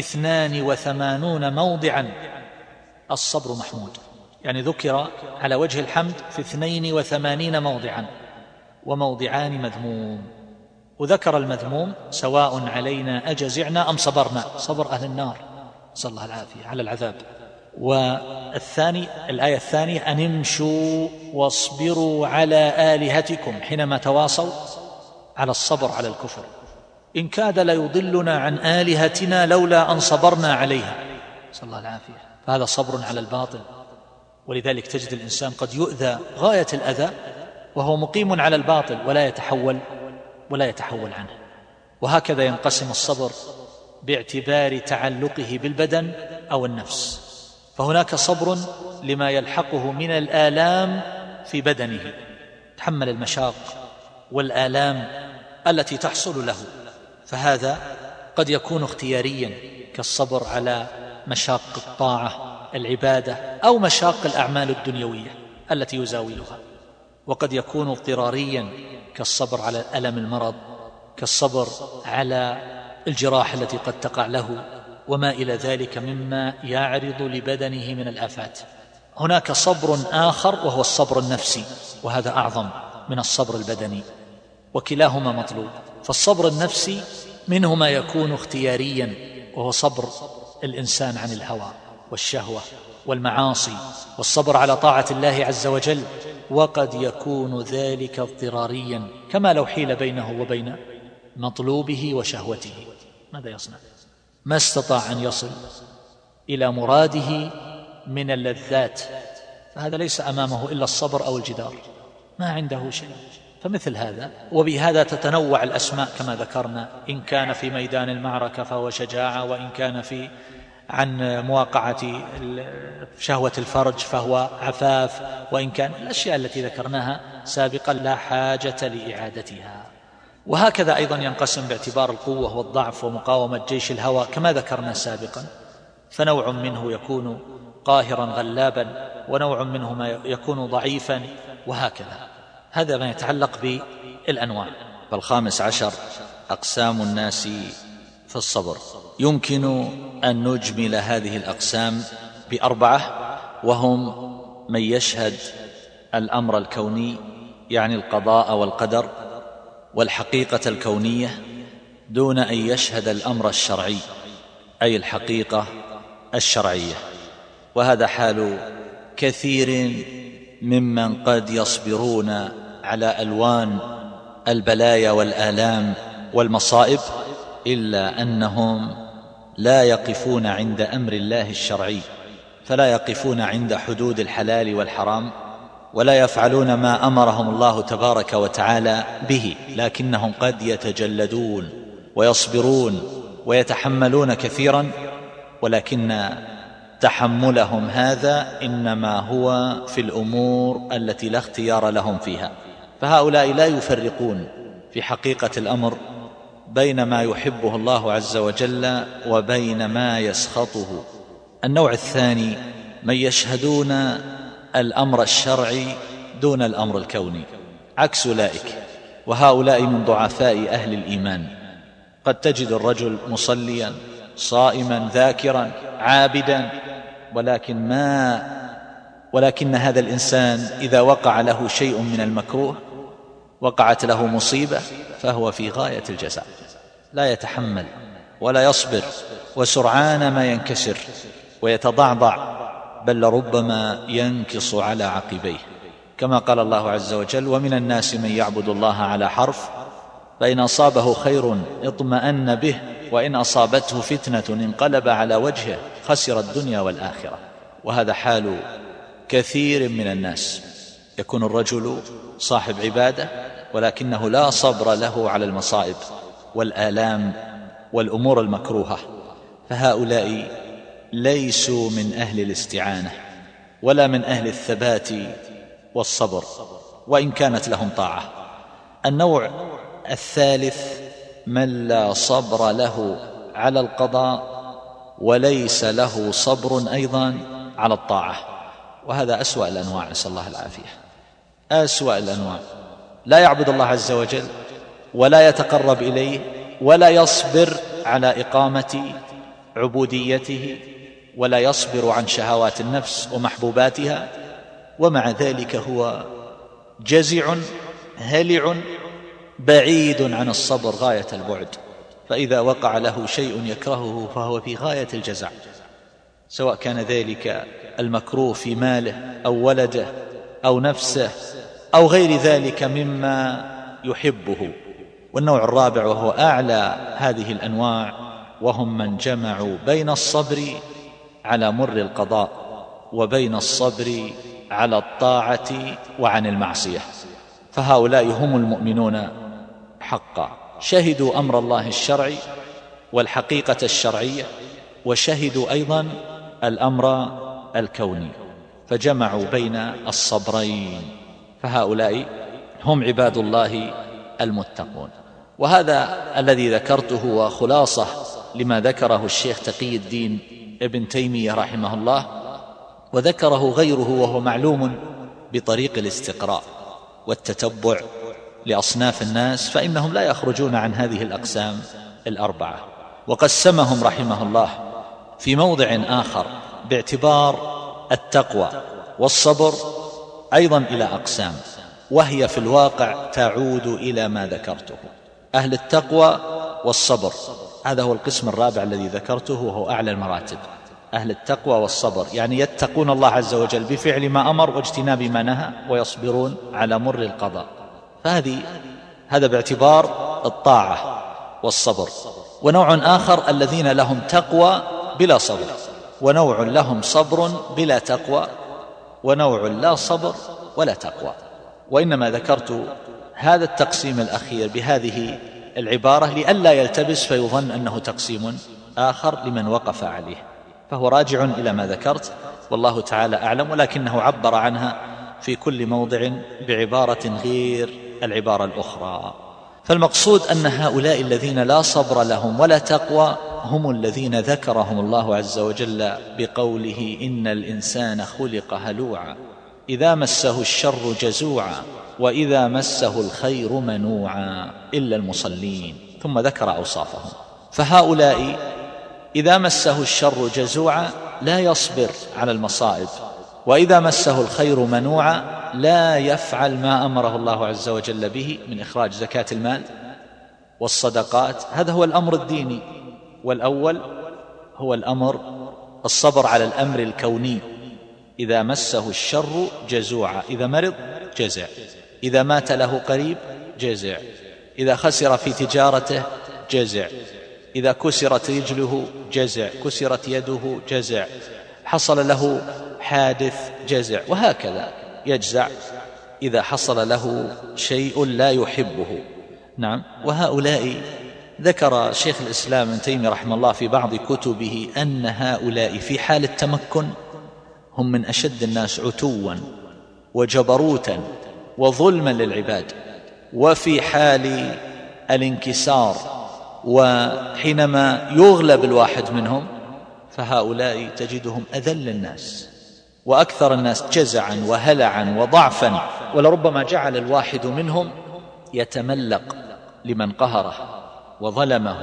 82 موضعا الصبر محمود، يعني ذكر على وجه الحمد في 82 موضعا، وموضعان مذموم. وذكر المذموم: سواء علينا أجزعنا أم صبرنا، صبر أهل النار نسأل الله العافية على العذاب. والثاني الآية الثانية: أن امشوا واصبروا على آلهتكم، حينما تواصوا على الصبر على الكفر. إن كاد ليضلنا عن آلهتنا لولا أن صبرنا عليها نسأل الله العافية. فهذا صبر على الباطل. ولذلك تجد الإنسان قد يؤذى غاية الأذى وهو مقيم على الباطل ولا يتحول عنه. وهكذا ينقسم الصبر باعتبار تعلقه بالبدن أو النفس. فهناك صبر لما يلحقه من الآلام في بدنه، تحمل المشاق والآلام التي تحصل له، فهذا قد يكون اختياريا كالصبر على مشاق الطاعة العبادة أو مشاق الأعمال الدنيوية التي يزاولها. وقد يكون اضطراريا كالصبر على ألم المرض، كالصبر على الجراح التي قد تقع له وما إلى ذلك مما يعرض لبدنه من الآفات. هناك صبر آخر وهو الصبر النفسي، وهذا أعظم من الصبر البدني، وكلاهما مطلوب. فالصبر النفسي منه ما يكون اختياريا، وهو صبر الإنسان عن الهوى والشهوة والمعاصي والصبر على طاعة الله عز وجل. وقد يكون ذلك اضطراريا، كما لو حيل بينه وبين مطلوبه وشهوته ماذا يصنع؟ ما استطاع أن يصل إلى مراده من اللذات، فهذا ليس أمامه إلا الصبر أو الجدار. ما عنده شيء. فمثل هذا، وبهذا تتنوع الأسماء كما ذكرنا، إن كان في ميدان المعركة فهو شجاعة، وإن كان في عن مواقعة شهوة الفرج فهو عفاف، وإن كان الأشياء التي ذكرناها سابقا لا حاجة لإعادتها. وهكذا أيضا ينقسم باعتبار القوة والضعف ومقاومة جيش الهوى كما ذكرنا سابقا، فنوع منه يكون قاهرا غلابا، ونوع منه ما يكون ضعيفا، وهكذا. هذا ما يتعلق بالأنواع. فالخامس عشر أقسام الناس في الصبر. يمكن أن نجمل هذه الأقسام بأربعة، وهم من يشهد الأمر الكوني، يعني القضاء والقدر والحقيقة الكونية، دون أن يشهد الأمر الشرعي، أي الحقيقة الشرعية. وهذا حال كثير ممن قد يصبرون على ألوان البلايا والآلام والمصائب، إلا أنهم لا يقفون عند أمر الله الشرعي، فلا يقفون عند حدود الحلال والحرام، ولا يفعلون ما أمرهم الله تبارك وتعالى به، لكنهم قد يتجلدون ويصبرون ويتحملون كثيرا، ولكن تحملهم هذا إنما هو في الأمور التي لا اختيار لهم فيها. فهؤلاء لا يفرقون في حقيقة الأمر بين ما يحبه الله عز وجل وبين ما يسخطه. النوع الثاني من يشهدون الأمر الشرعي دون الأمر الكوني، عكس أولئك، وهؤلاء من ضعفاء أهل الإيمان. قد تجد الرجل مصليا صائما ذاكرا عابدا، ولكن هذا الإنسان إذا وقع له شيء من المكروه، وقعت له مصيبة، فهو في غاية الجزع، لا يتحمل ولا يصبر، وسرعان ما ينكسر ويتضعضع، بل ربما ينكص على عقبيه، كما قال الله عز وجل: ومن الناس من يعبد الله على حرف، فإن أصابه خير اطمأن به، وإن أصابته فتنة انقلب على وجهه، خسر الدنيا والآخرة. وهذا حال كثير من الناس، يكون الرجل صاحب عبادة ولكنه لا صبر له على المصائب والآلام والأمور المكروهة، فهؤلاء ليسوا من أهل الاستعانة ولا من أهل الثبات والصبر، وإن كانت لهم طاعة. النوع الثالث من لا صبر له على القضاء وليس له صبر أيضا على الطاعة، وهذا أسوأ الأنواع، نسأل الله العافية، أسوأ الأنواع. لا يعبد الله عز وجل ولا يتقرب إليه ولا يصبر على إقامة عبوديته، ولا يصبر عن شهوات النفس ومحبوباتها، ومع ذلك هو جزع هلع بعيد عن الصبر غاية البعد. فإذا وقع له شيء يكرهه فهو في غاية الجزع، سواء كان ذلك المكروه في ماله أو ولده أو نفسه أو غير ذلك مما يحبه. والنوع الرابع وهو أعلى هذه الأنواع، وهم من جمعوا بين الصبر على مر القضاء وبين الصبر على الطاعة وعن المعصية. فهؤلاء هم المؤمنون حقا، شهدوا أمر الله الشرعي والحقيقة الشرعية، وشهدوا أيضا الأمر الكوني، فجمعوا بين الصبرين، فهؤلاء هم عباد الله المتقون. وهذا الذي ذكرته وخلاصة لما ذكره الشيخ تقي الدين ابن تيمية رحمه الله، وذكره غيره، وهو معلوم بطريق الاستقراء والتتبع لأصناف الناس، فإنهم لا يخرجون عن هذه الأقسام الأربعة. وقسمهم رحمه الله في موضع آخر باعتبار التقوى والصبر أيضا إلى أقسام، وهي في الواقع تعود إلى ما ذكرته. أهل التقوى والصبر، هذا هو القسم الرابع الذي ذكرته، وهو أعلى المراتب. أهل التقوى والصبر يعني يتقون الله عز وجل بفعل ما أمر واجتناب ما نهى، ويصبرون على مر القضاء. هذا باعتبار الطاعة والصبر. ونوع آخر الذين لهم تقوى بلا صبر، ونوع لهم صبر بلا تقوى، ونوع لا صبر ولا تقوى. وإنما ذكرت هذا التقسيم الأخير بهذه العبارة لئلا يلتبس فيظن أنه تقسيم آخر لمن وقف عليه، فهو راجع إلى ما ذكرت والله تعالى أعلم، ولكنه عبر عنها في كل موضع بعبارة غير العبارة الأخرى. فالمقصود أن هؤلاء الذين لا صبر لهم ولا تقوى هم الذين ذكرهم الله عز وجل بقوله إن الإنسان خلق هلوعا إذا مسه الشر جزوعا وإذا مسه الخير منوعا إلا المصلين، ثم ذكر أوصافهم. فهؤلاء إذا مسه الشر جزوعا لا يصبر على المصائب، وإذا مسه الخير منوعا لا يفعل ما أمره الله عز وجل به من إخراج زكاة المال والصدقات. هذا هو الأمر الديني، والأول هو الأمر الصبر على الأمر الكوني. إذا مسه الشر جزوعا، إذا مرض جزع، إذا مات له قريب جزع، إذا خسر في تجارته جزع، إذا كسرت رجله جزع، كسرت يده جزع، حصل له حادث جزع، وهكذا يجزع إذا حصل له شيء لا يحبه. نعم. وهؤلاء ذكر شيخ الإسلام ابن تيمية رحمه الله في بعض كتبه أن هؤلاء في حال التمكن هم من أشد الناس عتوا وجبروتا وظلما للعباد، وفي حال الانكسار وحينما يغلب الواحد منهم فهؤلاء تجدهم أذل الناس وأكثر الناس جزعا وهلعا وضعفا، ولربما جعل الواحد منهم يتملق لمن قهره وظلمه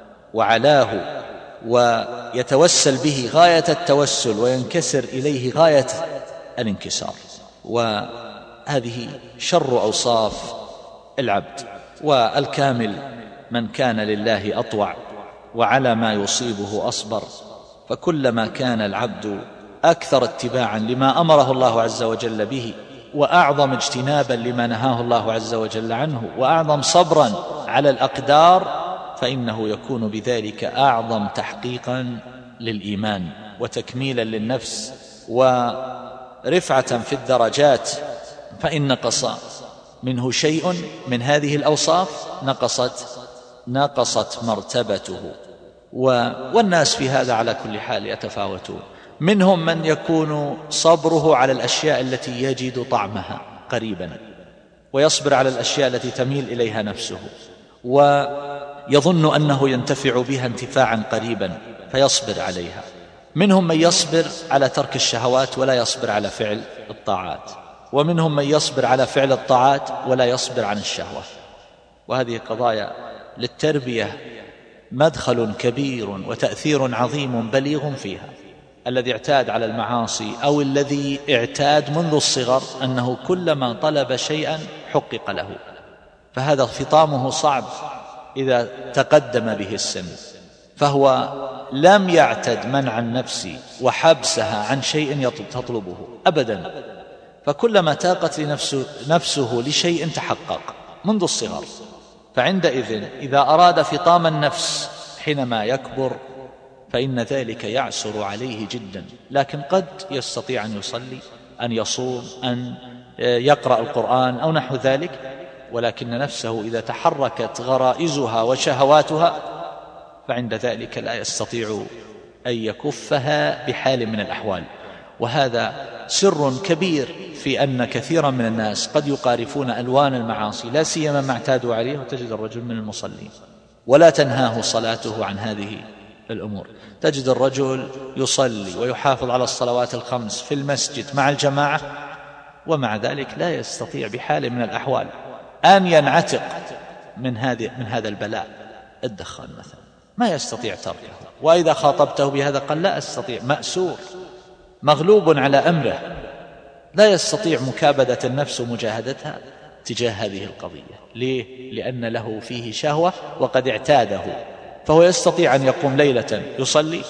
وعلاه ويتوسل به غاية التوسل وينكسر إليه غاية الانكسار. وهذه شر أوصاف العبد. والكامل من كان لله أطوع وعلى ما يصيبه أصبر، فكلما كان العبد أكثر اتباعا لما أمره الله عز وجل به وأعظم اجتنابا لما نهاه الله عز وجل عنه وأعظم صبرا على الأقدار، فإنه يكون بذلك أعظم تحقيقا للإيمان وتكميلا للنفس ورفعة في الدرجات. فإن نقص منه شيء من هذه الأوصاف نقصت مرتبته. والناس في هذا على كل حال يتفاوتون، منهم من يكون صبره على الأشياء التي يجد طعمها قريبا ويصبر على الأشياء التي تميل إليها نفسه ويظن أنه ينتفع بها انتفاعا قريبا فيصبر عليها. منهم من يصبر على ترك الشهوات ولا يصبر على فعل الطاعات، ومنهم من يصبر على فعل الطاعات ولا يصبر عن الشهوة. وهذه قضايا للتربية مدخل كبير وتأثير عظيم بليغ فيها. الذي اعتاد على المعاصي أو الذي اعتاد منذ الصغر أنه كلما طلب شيئا حقق له، فهذا فطامه صعب إذا تقدم به السن، فهو لم يعتد منع النفس وحبسها عن شيء تطلبه أبدا، فكلما تاقت نفسه لشيء تحقق منذ الصغر. فعندئذ إذا أراد فطام النفس حينما يكبر فإن ذلك يعسر عليه جدا، لكن قد يستطيع أن يصلي، أن يصوم، أن يقرأ القرآن أو نحو ذلك، ولكن نفسه إذا تحركت غرائزها وشهواتها فعند ذلك لا يستطيع أن يكفها بحال من الأحوال. وهذا سر كبير في أن كثيرا من الناس قد يقارفون ألوان المعاصي لا سيما ما اعتادوا عليه، وتجد الرجل من المصلين ولا تنهاه صلاته عن هذه الأمور. تجد الرجل يصلي ويحافظ على الصلوات الخمس في المسجد مع الجماعة، ومع ذلك لا يستطيع بحال من الأحوال أن ينعتق من هذا البلاء. الدخان مثلا ما يستطيع تركه، وإذا خاطبته بهذا قال لا أستطيع، مأسور مغلوب على أمره، لا يستطيع مكابدة النفس ومجاهدتها تجاه هذه القضية. ليه؟ لأن له فيه شهوة وقد اعتاده، فهو يستطيع أن يقوم ليلة يصلي،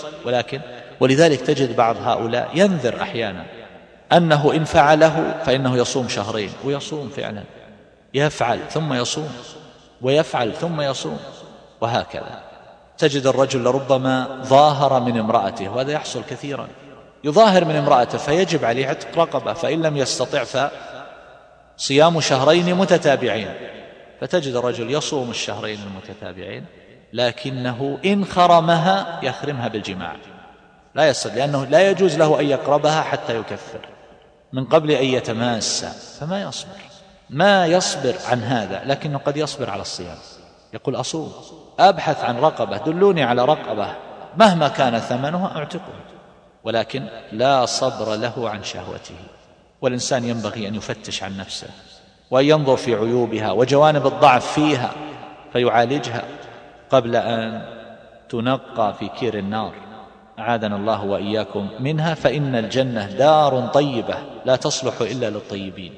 ولذلك تجد بعض هؤلاء ينذر أحيانا أنه إن فعله فإنه يصوم شهرين، ويصوم فعلا، يفعل ثم يصوم ويفعل ثم يصوم، وهكذا. تجد الرجل لربما ظاهر من امرأته، وهذا يحصل كثيرا، يظاهر من امرأته فيجب عليه عتق رقبة، فإن لم يستطع صيام شهرين متتابعين، فتجد الرجل يصوم الشهرين المتتابعين لكنه إن خرمها يخرمها بالجماع، لا يصل، لأنه لا يجوز له أن يقربها حتى يكفر من قبل أن يتماس، فما يصبر، ما يصبر عن هذا، لكنه قد يصبر على الصيام، يقول أصوم، أبحث عن رقبة، دلوني على رقبة مهما كان ثمنها أعتقه، ولكن لا صبر له عن شهوته. والإنسان ينبغي أن يفتش عن نفسه وأن ينظر في عيوبها وجوانب الضعف فيها فيعالجها قبل أن تنقى في كير النار، أعاذنا الله وإياكم منها، فإن الجنة دار طيبة لا تصلح إلا للطيبين.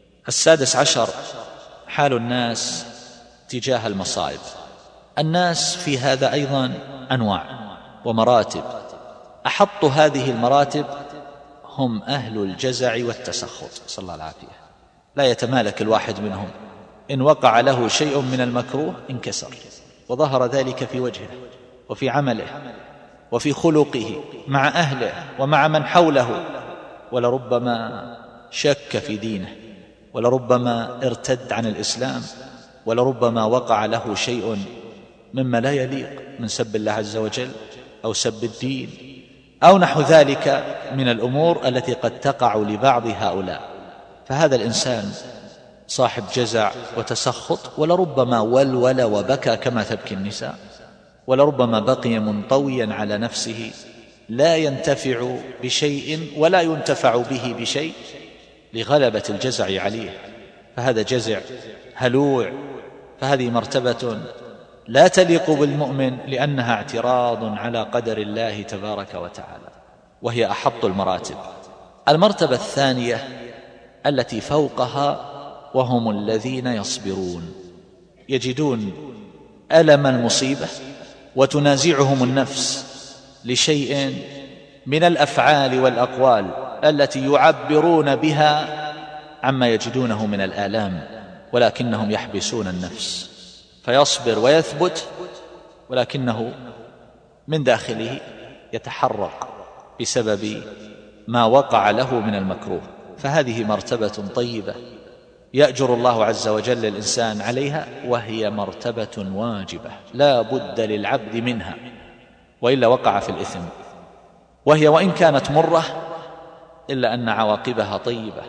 16 حال الناس تجاه المصائب. الناس في هذا أيضا أنواع ومراتب، أحط هذه المراتب هم أهل الجزع والتسخط، صلى الله العافية، لا يتمالك الواحد منهم، إن وقع له شيء من المكروه انكسر، وظهر ذلك في وجهه وفي عمله وفي خلقه مع أهله ومع من حوله، ولربما شك في دينه، ولربما ارتد عن الإسلام، ولربما وقع له شيء مما لا يليق من سب الله عز وجل أو سب الدين أو نحو ذلك من الأمور التي قد تقع لبعض هؤلاء. فهذا الإنسان صاحب جزع وتسخط، ولربما ولول وبكى كما تبكي النساء، ولربما بقي منطويا على نفسه لا ينتفع بشيء ولا ينتفع به بشيء لغلبة الجزع عليه، فهذا جزع هلوع، فهذه مرتبة لا تليق بالمؤمن، لأنها اعتراض على قدر الله تبارك وتعالى، وهي أحط المراتب. المرتبة الثانية التي فوقها وهم الذين يصبرون، يجدون ألم المصيبة وتنازعهم النفس لشيء من الأفعال والأقوال التي يعبرون بها عما يجدونه من الآلام، ولكنهم يحبسون النفس، فيصبر ويثبت، ولكنه من داخله يتحرق بسبب ما وقع له من المكروه. فهذه مرتبة طيبة يأجر الله عز وجل الإنسان عليها، وهي مرتبة واجبة لا بد للعبد منها، وإلا وقع في الإثم، وهي وإن كانت مرة إلا أن عواقبها طيبة.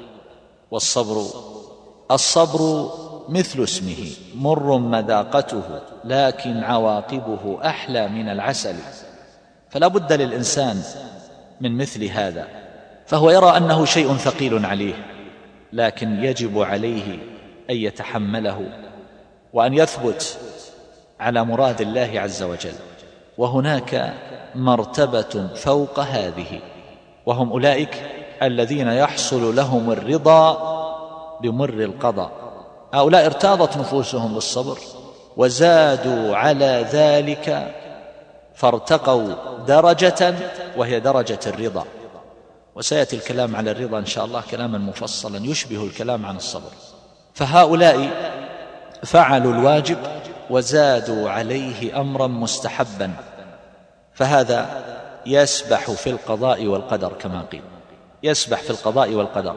والصبر مثل اسمه، مر مذاقته لكن عواقبه أحلى من العسل، فلا بد للإنسان من مثل هذا، فهو يرى أنه شيء ثقيل عليه، لكن يجب عليه أن يتحمله وأن يثبت على مراد الله عز وجل. وهناك مرتبة فوق هذه، وهم أولئك الذين يحصل لهم الرضا بمر القضاء، هؤلاء ارتاضت نفوسهم بالصبر وزادوا على ذلك فارتقوا درجة، وهي درجة الرضا. وسيأتي الكلام على الرضا إن شاء الله كلاما مفصلا يشبه الكلام عن الصبر. فهؤلاء فعلوا الواجب وزادوا عليه أمرا مستحبا، فهذا يسبح في القضاء والقدر كما قيل، يسبح في القضاء والقدر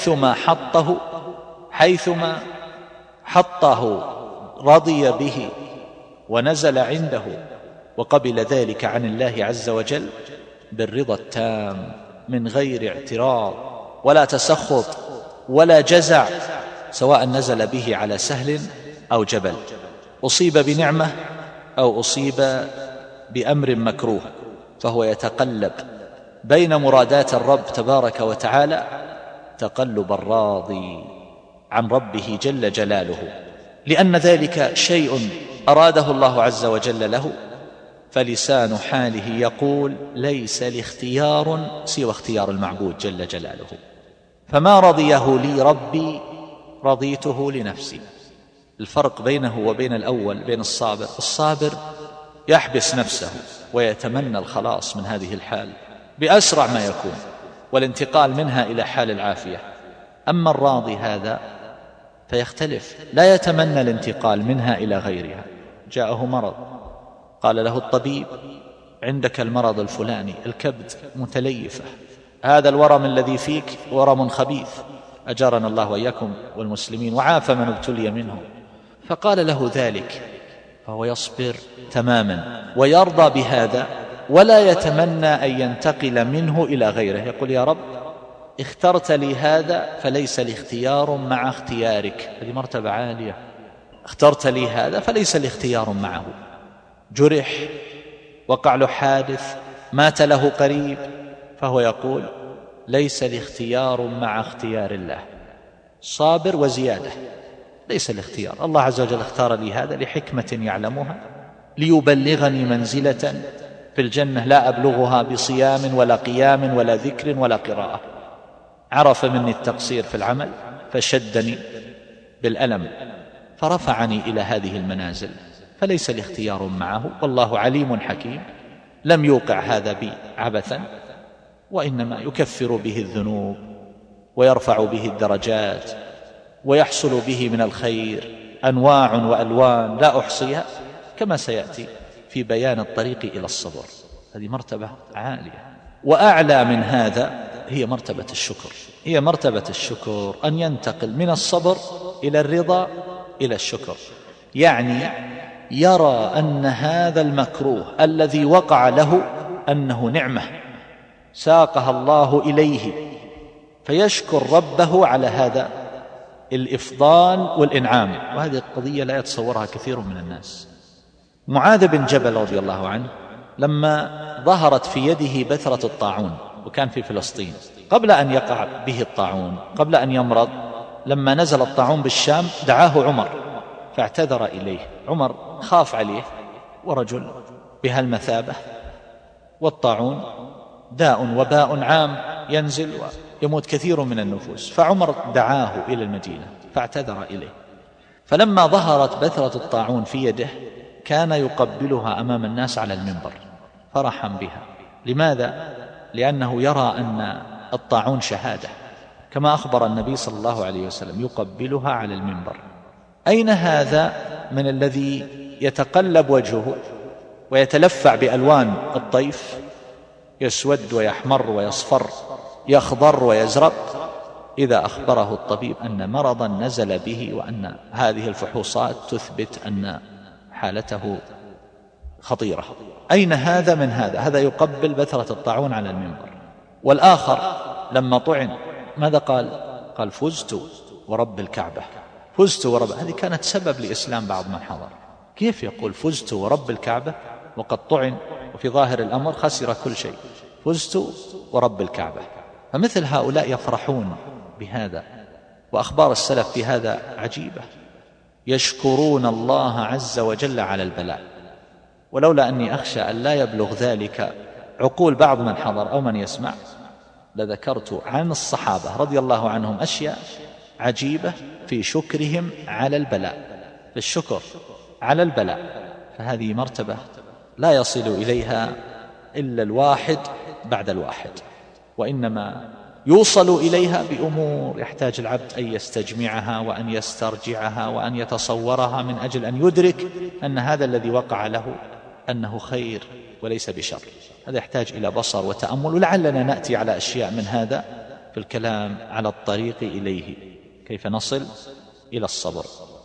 حيثما حطه رضي به ونزل عنده، وقبل ذلك عن الله عز وجل بالرضا التام من غير اعتراض ولا تسخط ولا جزع، سواء نزل به على سهل أو جبل، أصيب بنعمة أو أصيب بأمر مكروه، فهو يتقلب بين مرادات الرب تبارك وتعالى تقلب الراضي عن ربه جل جلاله، لأن ذلك شيء أراده الله عز وجل له، فلسان حاله يقول ليس لاختيار سوى اختيار المعبود جل جلاله، فما رضيه لي ربي رضيته لنفسي. الفرق بينه وبين الأول بين الصابر يحبس نفسه ويتمنى الخلاص من هذه الحال بأسرع ما يكون والانتقال منها إلى حال العافية. أما الراضي هذا فيختلف، لا يتمنى الانتقال منها إلى غيرها. جاءه مرض قال له الطبيب عندك المرض الفلاني، الكبد متليفة، هذا الورم الذي فيك ورم خبيث، أجارنا الله وإياكم والمسلمين وعاف من ابتلي منهم. فقال له ذلك، فهو يصبر تماما ويرضى بهذا، ولا يتمنى أن ينتقل منه إلى غيره. يقول: يا رب، اخترت لي هذا فليس لي اختيار مع اختيارك. هذه مرتبة عالية. اخترت لي هذا فليس لي اختيار معه. جرح، وقع له حادث، مات له قريب، فهو يقول: ليس لي اختيار مع اختيار الله. صابر وزيادة، ليس الاختيار. الله عز وجل اختار لي هذا لحكمة يعلمها، ليبلغني منزلة في الجنة لا أبلغها بصيام ولا قيام ولا ذكر ولا قراءة. عرف مني التقصير في العمل فشدني بالألم فرفعني إلى هذه المنازل، فليس لي اختيار معه، والله عليم حكيم. لم يوقع هذا بي عبثا، وإنما يكفر به الذنوب ويرفع به الدرجات ويحصل به من الخير أنواع وألوان لا أحصيها، كما سيأتي في بيان الطريق إلى الصبر. هذه مرتبة عالية. وأعلى من هذا هي مرتبة الشكر. هي مرتبة الشكر أن ينتقل من الصبر إلى الرضا إلى الشكر، يعني يرى أن هذا المكروه الذي وقع له أنه نعمة ساقها الله إليه، فيشكر ربه على هذا الإفضال والإنعام. وهذه القضية لا يتصورها كثير من الناس. معاذ بن جبل رضي الله عنه لما ظهرت في يده بثرة الطاعون، وكان في فلسطين، قبل أن يقع به الطاعون، قبل أن يمرض، لما نزل الطاعون بالشام دعاه عمر فاعتذر إليه. عمر خاف عليه، ورجل بهالمثابة، والطاعون داء وباء عام ينزل ويموت كثير من النفوس، فعمر دعاه إلى المدينة فاعتذر إليه. فلما ظهرت بثرة الطاعون في يده كان يقبلها أمام الناس على المنبر فرحا بها. لماذا؟ لأنه يرى أن الطاعون شهادة، كما أخبر النبي صلى الله عليه وسلم، يقبلها على المنبر. أين هذا من الذي يتقلب وجهه ويتلفع بألوان الطيف، يسود ويحمر ويصفر، يخضر ويزرق، إذا أخبره الطبيب أن مرضا نزل به وأن هذه الفحوصات تثبت أن حالته خطيرة؟ أين هذا من هذا؟ هذا يقبل بثرة الطاعون على المنبر. والآخر لما طعن ماذا قال؟ قال: فزت ورب الكعبة. فزت ورب، هذه كانت سبب لإسلام بعض من حضر. كيف يقول فزت ورب الكعبة وقد طعن وفي ظاهر الأمر خسر كل شيء؟ فزت ورب الكعبة. فمثل هؤلاء يفرحون بهذا، وأخبار السلف في هذا عجيبة. يشكرون الله عز وجل على البلاء. ولولا أني أخشى أن لا يبلغ ذلك عقول بعض من حضر أو من يسمع لذكرت عن الصحابة رضي الله عنهم أشياء عجيبة في شكرهم على البلاء، في الشكر على البلاء. فهذه مرتبة لا يصل إليها إلا الواحد بعد الواحد، وإنما يوصل إليها بأمور يحتاج العبد أن يستجمعها وأن يسترجعها وأن يتصورها من أجل أن يدرك أن هذا الذي وقع له أنه خير وليس بشر. هذا يحتاج إلى بصر وتأمل، ولعلنا نأتي على أشياء من هذا في الكلام على الطريق إليه، كيف نصل إلى الصبر.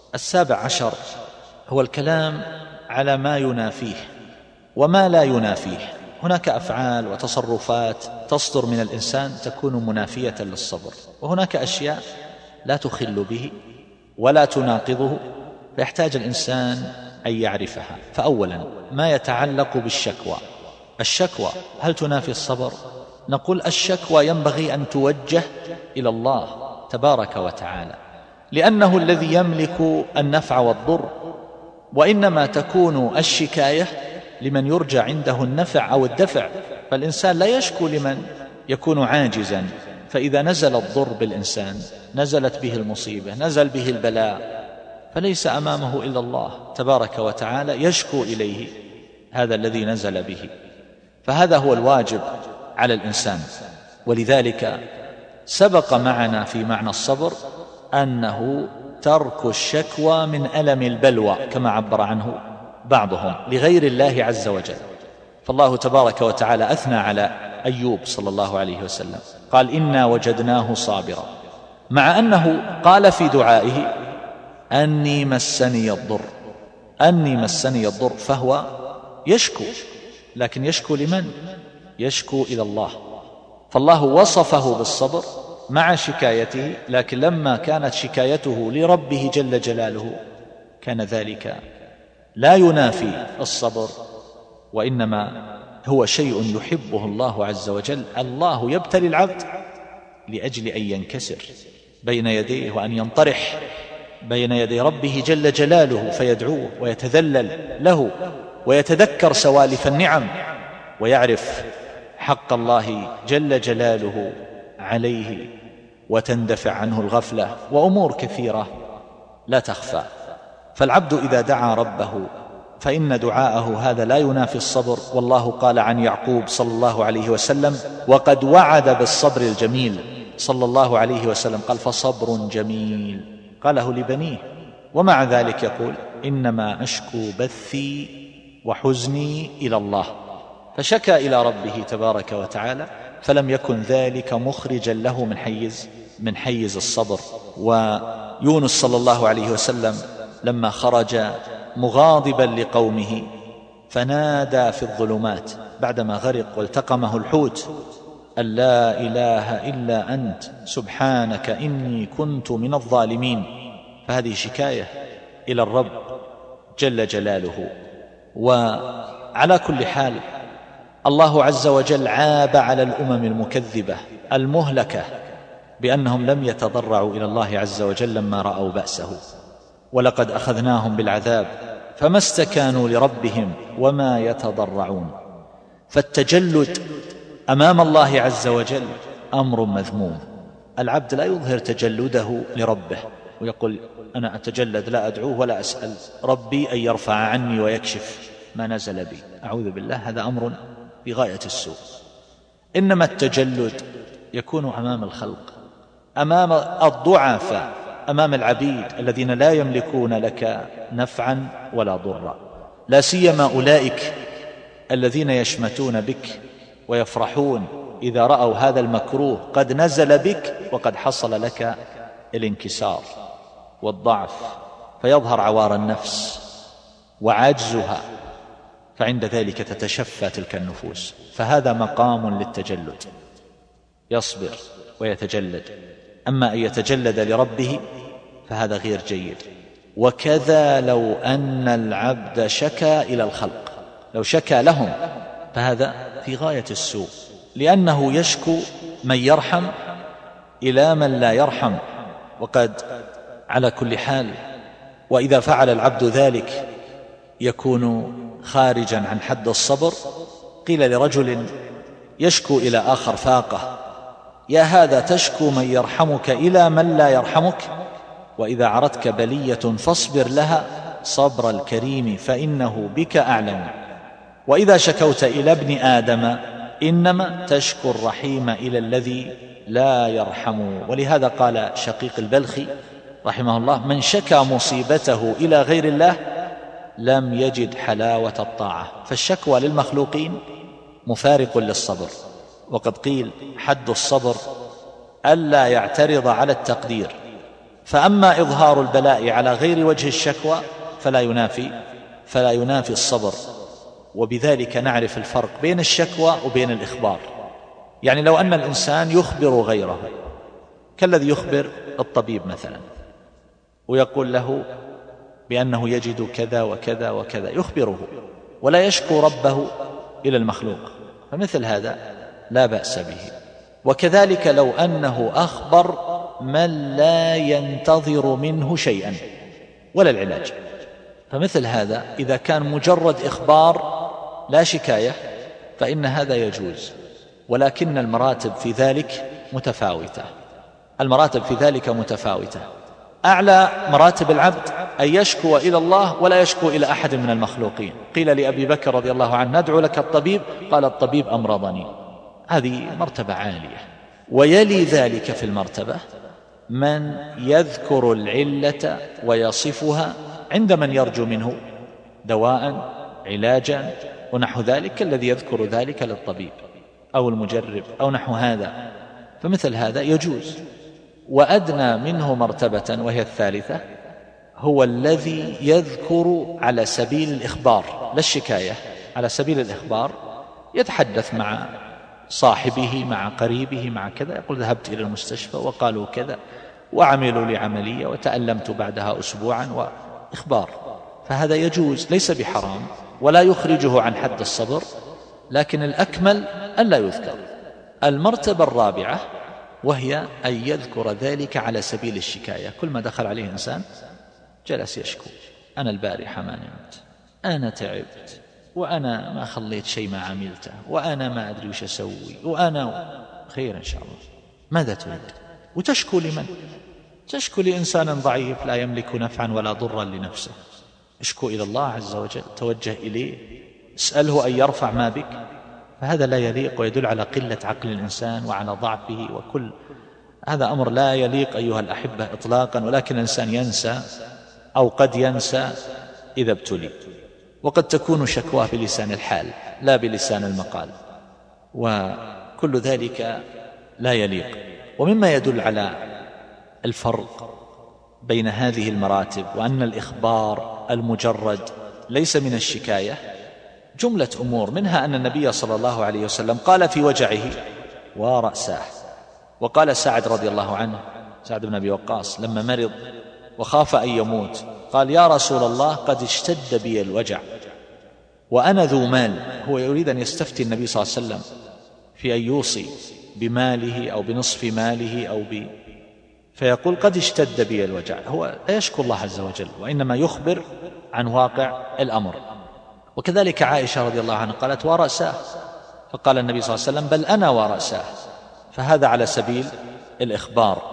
17 هو الكلام على ما ينافيه وما لا ينافيه. هناك أفعال وتصرفات تصدر من الإنسان تكون منافية للصبر، وهناك أشياء لا تخل به ولا تناقضه، فيحتاج الإنسان أن يعرفها. فأولا ما يتعلق بالشكوى. الشكوى هل تنافي الصبر؟ نقول الشكوى ينبغي أن توجه إلى الله تبارك وتعالى، لأنه الذي يملك النفع والضر، وإنما تكون الشكاية لمن يرجى عنده النفع أو الدفع. فالإنسان لا يشكو لمن يكون عاجزا، فإذا نزل الضر بالإنسان، نزلت به المصيبة، نزل به البلاء، فليس أمامه إلا الله تبارك وتعالى يشكو إليه هذا الذي نزل به. فهذا هو الواجب على الإنسان. ولذلك سبق معنا في معنى الصبر أنه ترك الشكوى من ألم البلوى، كما عبر عنه بعضهم، لغير الله عز وجل. فالله تبارك وتعالى أثنى على أيوب صلى الله عليه وسلم، قال: إنا وجدناه صابرا مع أنه قال في دعائه أني مسني الضر، فهو يشكو، لكن يشكو لمن؟ يشكو إلى الله. فالله وصفه بالصبر مع شكايته، لكن لما كانت شكايته لربه جل جلاله كان ذلك لا ينافي الصبر، وإنما هو شيء يحبه الله عز وجل. الله يبتلي العبد لأجل أن ينكسر بين يديه وأن ينطرح بين يدي ربه جل جلاله فيدعوه ويتذلل له ويتذكر سوالف النعم ويعرف حق الله جل جلاله عليه، وتندفع عنه الغفلة وأمور كثيرة لا تخفى. فالعبد إذا دعا ربه فإن دعاءه هذا لا ينافي الصبر. والله قال عن يعقوب صلى الله عليه وسلم: وقد وعد بالصبر الجميل صلى الله عليه وسلم، قال: فصبر جميل، قاله لبنيه. ومع ذلك يقول: إنما أشكو بثي وحزني إلى الله، فشكى إلى ربه تبارك وتعالى، فلم يكن ذلك مخرجا له من حيز الصبر. ويونس صلى الله عليه وسلم لما خرج مغاضبا لقومه فنادى في الظلمات بعدما غرق والتقمه الحوت: أن لا إله إلا أنت سبحانك إني كنت من الظالمين. فهذه شكاية إلى الرب جل جلاله. وعلى كل حال الله عز وجل عاب على الأمم المكذبة المهلكة بأنهم لم يتضرعوا إلى الله عز وجل لما رأوا بأسه: ولقد أخذناهم بالعذاب فما استكانوا لربهم وما يتضرعون. فالتجلد أمام الله عز وجل أمر مذموم. العبد لا يظهر تجلده لربه ويقول: أنا أتجلد، لا أدعوه ولا أسأل ربي أن يرفع عني ويكشف ما نزل بي، أعوذ بالله، هذا أمر بغاية السوء. إنما التجلد يكون أمام الخلق، أمام الضعفاء، أمام العبيد الذين لا يملكون لك نفعا ولا ضرا، لا سيما أولئك الذين يشمتون بك ويفرحون إذا رأوا هذا المكروه قد نزل بك وقد حصل لك الانكسار والضعف، فيظهر عوار النفس وعجزها، فعند ذلك تتشفى تلك النفوس. فهذا مقام للتجلد، يصبر ويتجلد. أما أن يتجلد لربه فهذا غير جيد. وكذا لو أن العبد شكى إلى الخلق، لو شكى لهم فهذا في غاية السوء، لأنه يشكو من يرحم إلى من لا يرحم. وقد على كل حال وإذا فعل العبد ذلك يكون خارجا عن حد الصبر. قيل لرجل يشكو إلى آخر فاقة: يا هذا تشكو من يرحمك إلى من لا يرحمك، وإذا عرتك بلية فاصبر لها صبر الكريم فإنه بك أعلم، وإذا شكوت إلى ابن آدم إنما تشكو الرحيم إلى الذي لا يرحم. ولهذا قال شقيق البلخي رحمه الله: من شكى مصيبته إلى غير الله لم يجد حلاوة الطاعة. فالشكوى للمخلوقين مفارق للصبر. وقد قيل: حد الصبر ألا يعترض على التقدير، فأما إظهار البلاء على غير وجه الشكوى فلا ينافي الصبر. وبذلك نعرف الفرق بين الشكوى وبين الإخبار. يعني لو أن الإنسان يخبر غيره، كالذي يخبر الطبيب مثلا ويقول له بأنه يجد كذا وكذا وكذا، يخبره ولا يشكو ربه إلى المخلوق، فمثل هذا لا بأس به. وكذلك لو أنه أخبر من لا ينتظر منه شيئا ولا العلاج، فمثل هذا إذا كان مجرد إخبار لا شكاية فإن هذا يجوز. ولكن المراتب في ذلك متفاوتة. أعلى مراتب العبد أن يشكو إلى الله ولا يشكو إلى أحد من المخلوقين. قيل لأبي بكر رضي الله عنه: ندعو لك الطبيب، قال: الطبيب أمرضني. هذه مرتبة عالية. ويلي ذلك في المرتبة من يذكر العلة ويصفها عند من يرجو منه دواء علاجا ونحو ذلك، الذي يذكر ذلك للطبيب أو المجرب أو نحو هذا، فمثل هذا يجوز. وأدنى منه مرتبة وهي الثالثة هو الذي يذكر على سبيل الإخبار لا الشكاية، على سبيل الإخبار، يتحدث مع صاحبه مع قريبه مع كذا، يقول ذهبت إلى المستشفى وقالوا كذا وعملوا لي عملية وتألمت بعدها أسبوعا، وإخبار. فهذا يجوز، ليس بحرام ولا يخرجه عن حد الصبر، لكن الأكمل أن لا يذكر. المرتبة الرابعة وهي أن يذكر ذلك على سبيل الشكاية. كل ما دخل عليه إنسان جلس يشكو: أنا البارحة ما نمت، أنا تعبت، وأنا ما خليت شيء ما عملته، وأنا ما أدري وش أسوي، وأنا خير إن شاء الله. ماذا تريد؟ وتشكو لمن؟ تشكو لإنسان ضعيف لا يملك نفعا ولا ضرا لنفسه. اشكو إلى الله عز وجل، توجه إليه، اسأله أن يرفع ما بك. فهذا لا يليق ويدل على قلة عقل الإنسان وعلى ضعفه، وكل هذا أمر لا يليق أيها الأحبة إطلاقا. ولكن الإنسان ينسى أو قد ينسى إذا ابتلي، وقد تكون شكواه بلسان الحال لا بلسان المقال، وكل ذلك لا يليق. ومما يدل على الفرق بين هذه المراتب وأن الإخبار المجرد ليس من الشكاية جملة أمور، منها أن النبي صلى الله عليه وسلم قال في وجعه ورأساه. وقال سعد رضي الله عنه، سعد بن أبي وقاص، لما مرض وخاف أن يموت قال: يا رسول الله قد اشتد بي الوجع وأنا ذو مال. هو يريد أن يستفتي النبي صلى الله عليه وسلم في أن يوصي بماله أو بنصف ماله فيقول: قد اشتد بي الوجع. هو لا يشكو الله عز وجل، وإنما يخبر عن واقع الأمر. وكذلك عائشة رضي الله عنها قالت: ورأساه، فقال النبي صلى الله عليه وسلم: بل أنا ورأساه. فهذا على سبيل الإخبار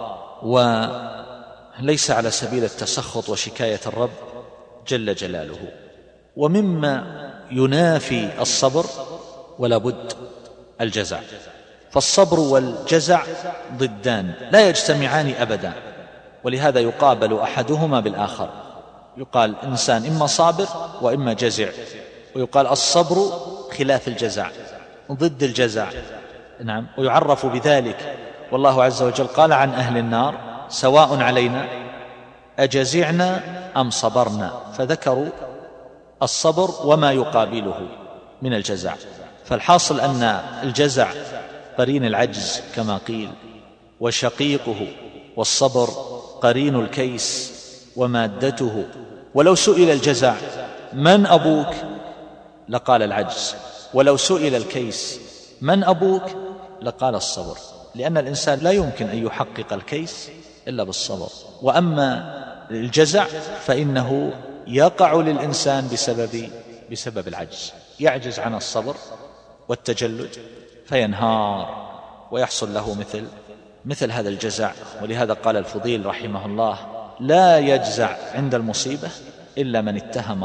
وليس على سبيل التسخط وشكاية الرب جل جلاله. ومما ينافي الصبر ولا بد الجزع، فالصبر والجزع ضدان لا يجتمعان أبدا، ولهذا يقابل أحدهما بالآخر. يقال إنسان إما صابر وإما جزع، ويقال الصبر خلاف الجزع، ضد الجزع. نعم، ويعرف بذلك. والله عز وجل قال عن أهل النار: سواء علينا أجزعنا أم صبرنا، فذكروا الصبر وما يقابله من الجزع. فالحاصل أن الجزع قرين العجز كما قيل، وشقيقه، والصبر قرين الكيس ومادته. ولو سئل الجزع: من أبوك؟ لقال العجز، ولو سئل الكيس: من أبوك؟ لقال الصبر، لأن الإنسان لا يمكن أن يحقق الكيس إلا بالصبر. وأما الجزع فإنه يقع للإنسان بسبب العجز، يعجز عن الصبر والتجلد فينهار ويحصل له مثل هذا الجزع. ولهذا قال الفضيل رحمه الله: لا يجزع عند المصيبة إلا من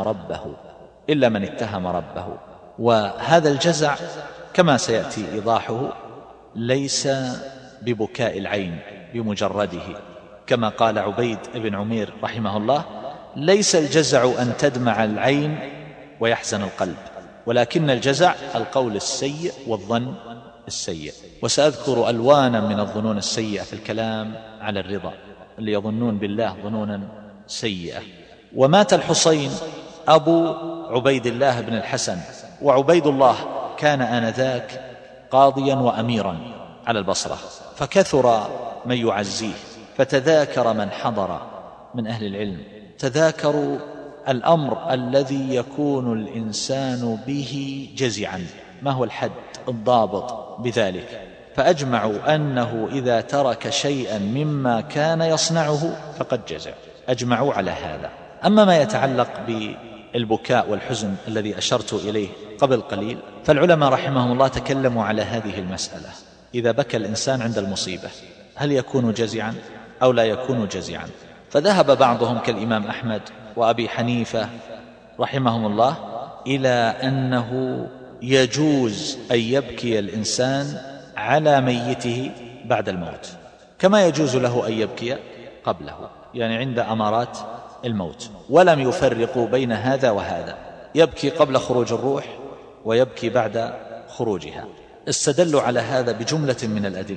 اتهم ربه. وهذا الجزع كما سيأتي إيضاحه ليس ببكاء العين بمجرده، كما قال عبيد بن عمير رحمه الله: ليس الجزع أن تدمع العين ويحزن القلب، ولكن الجزع القول السيء والظن السيء. وسأذكر ألوانا من الظنون السيئة في الكلام على الرضا، اللي يظنون بالله ظنونا سيئة. ومات الحسين أبو عبيد الله بن الحسن، وعبيد الله كان آنذاك قاضيا وأميرا على البصرة، فكثر من يعزيه، فتذاكر من حضر من أهل العلم، تذاكروا الأمر الذي يكون الإنسان به جزعا، ما هو الحد الضابط بذلك، فأجمعوا أنه إذا ترك شيئا مما كان يصنعه فقد جزع، أجمعوا على هذا. أما ما يتعلق بالبكاء والحزن الذي أشرت إليه قبل قليل، فالعلماء رحمهم الله تكلموا على هذه المسألة: إذا بكى الإنسان عند المصيبة هل يكون جزعا أو لا يكون جزعا؟ فذهب بعضهم كالإمام أحمد وأبي حنيفة رحمهم الله إلى أنه يجوز أن يبكي الإنسان على ميته بعد الموت، كما يجوز له أن يبكي قبله، يعني عند أمارات الموت، ولم يفرقوا بين هذا وهذا، يبكي قبل خروج الروح ويبكي بعد خروجها. استدلوا على هذا بجملة من الأدلة،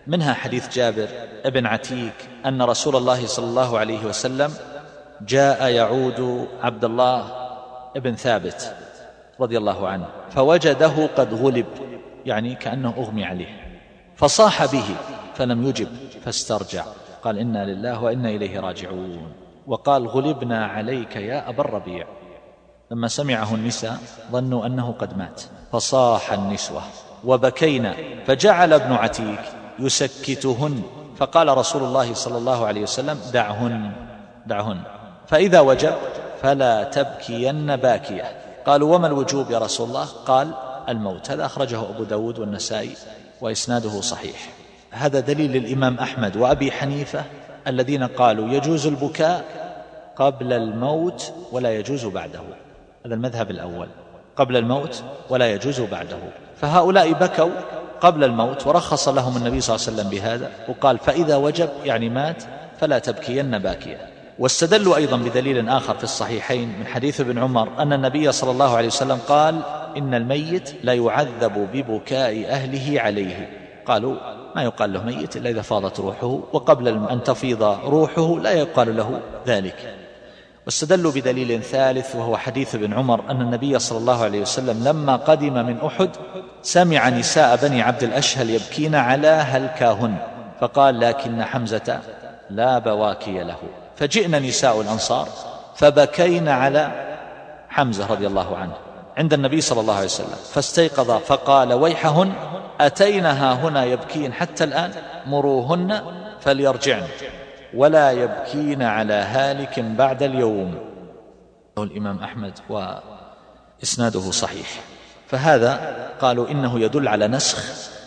منها حديث جابر بن عتيك أن رسول الله صلى الله عليه وسلم جاء يعود عبد الله بن ثابت رضي الله عنه فوجده قد غلب، يعني كأنه أغمي عليه، فصاح به فلم يجب فاسترجع، قال إنا لله وإنا إليه راجعون، وقال غلبنا عليك يا أبا الربيع. لما سمعه النساء ظنوا أنه قد مات، فصاح النسوة وبكينا، فجعل ابن عتيك يسكتهن، فقال رسول الله صلى الله عليه وسلم دعهن فإذا وجب فلا تبكين باكية. قالوا وما الوجوب يا رسول الله؟ قال الموت. هذا أخرجه أبو داود والنسائي وإسناده صحيح. هذا دليل للإمام أحمد وأبي حنيفة الذين قالوا يجوز البكاء قبل الموت ولا يجوز بعده. هذا المذهب الأول، قبل الموت ولا يجوز بعده. فهؤلاء بكوا قبل الموت ورخص لهم النبي صلى الله عليه وسلم بهذا، وقال فإذا وجب يعني مات فلا تبكين باكية. واستدلوا أيضا بدليل آخر في الصحيحين من حديث ابن عمر أن النبي صلى الله عليه وسلم قال إن الميت لا يعذب ببكاء أهله عليه. قالوا ما يقال له ميت إلا إذا فاضت روحه، وقبل أن تفيض روحه لا يقال له ذلك. واستدلوا بدليل ثالث وهو حديث ابن عمر أن النبي صلى الله عليه وسلم لما قدم من أحد سمع نساء بني عبد الأشهل يبكين على هلكاهن، فقال لكن حمزة لا بواكي له، فجئنا نساء الأنصار فبكين على حمزة رضي الله عنه عند النبي صلى الله عليه وسلم، فاستيقظ فقال ويحهن أتينها هنا يبكين حتى الآن، مروهن فليرجعن ولا يبكين على هالك بعد اليوم. الإمام أحمد وإسناده صحيح. فهذا قالوا إنه يدل على نسخ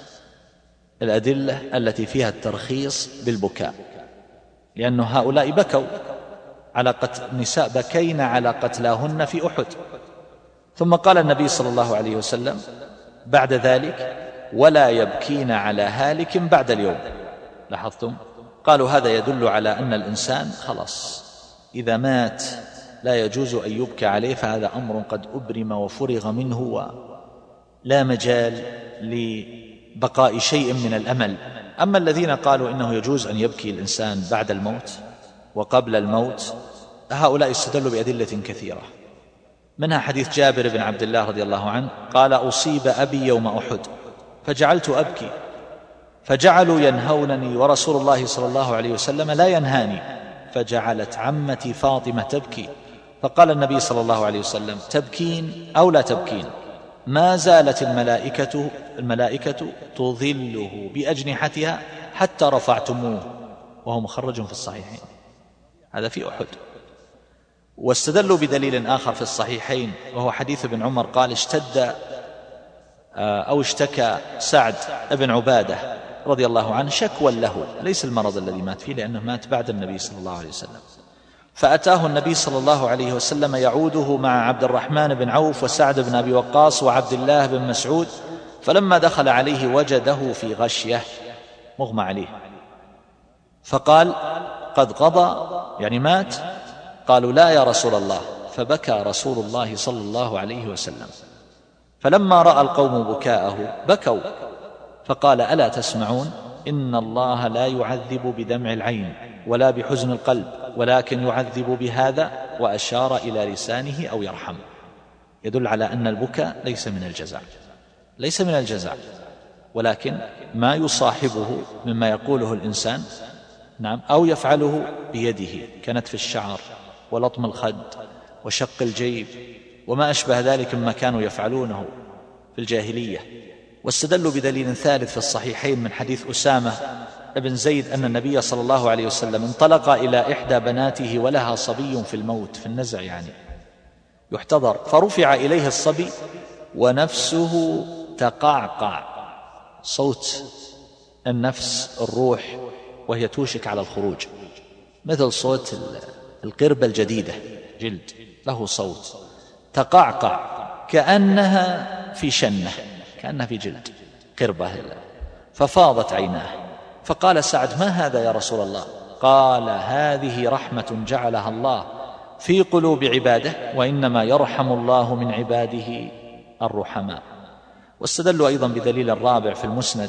الأدلة التي فيها الترخيص بالبكاء، لأن هؤلاء بكوا على النساء بكين على قتلاهن في أحد، ثم قال النبي صلى الله عليه وسلم بعد ذلك ولا يبكين على هالك بعد اليوم. لاحظتم؟ قالوا هذا يدل على أن الإنسان خلاص إذا مات لا يجوز أن يبكى عليه، فهذا أمر قد أبرم وفرغ منه ولا مجال لبقاء شيء من الأمل. أما الذين قالوا إنه يجوز أن يبكي الإنسان بعد الموت وقبل الموت، هؤلاء استدلوا بأدلة كثيرة، منها حديث جابر بن عبد الله رضي الله عنه قال أصيب أبي يوم أحد فجعلت أبكي، فجعلوا ينهونني ورسول الله صلى الله عليه وسلم لا ينهاني، فجعلت عمتي فاطمة تبكي، فقال النبي صلى الله عليه وسلم تبكين أو لا تبكين؟ ما زالت الملائكة تظله بأجنحتها حتى رفعتموه، وهو مخرج في الصحيحين. هذا في أحد. واستدلوا بدليل آخر في الصحيحين وهو حديث ابن عمر قال اشتكى سعد بن عبادة رضي الله عنه شكوى له، ليس المرض الذي مات فيه لأنه مات بعد النبي صلى الله عليه وسلم، فأتاه النبي صلى الله عليه وسلم يعوده مع عبد الرحمن بن عوف وسعد بن أبي وقاص وعبد الله بن مسعود، فلما دخل عليه وجده في غشية مغمى عليه، فقال قد قضى يعني مات؟ قالوا لا يا رسول الله، فبكى رسول الله صلى الله عليه وسلم. فلما رأى القوم بكاءه بكوا، فقال ألا تسمعون إن الله لا يعذب بدمع العين ولا بحزن القلب ولكن يعذب بهذا، وأشار إلى لسانه أو يرحم. يدل على أن البكاء ليس من الجزع، ولكن ما يصاحبه مما يقوله الإنسان أو يفعله بيده كنتف الشعر ولطم الخد وشق الجيب وما أشبه ذلك مما كانوا يفعلونه في الجاهلية. واستدلوا بدليل ثالث في الصحيحين من حديث أسامة ابن زيد أن النبي صلى الله عليه وسلم انطلق إلى إحدى بناته ولها صبي في الموت، في النزع يعني يحتضر، فرفع إليه الصبي ونفسه تقعقع، صوت النفس الروح وهي توشك على الخروج، مثل صوت القربة الجديدة جلد، له صوت تقعقع كأنها في شنة، كأنها في جلد قربة، ففاضت عيناه. فقال سعد ما هذا يا رسول الله؟ قال هذه رحمة جعلها الله في قلوب عباده، وإنما يرحم الله من عباده الرحماء. واستدلوا أيضا بدليل الرابع في المسند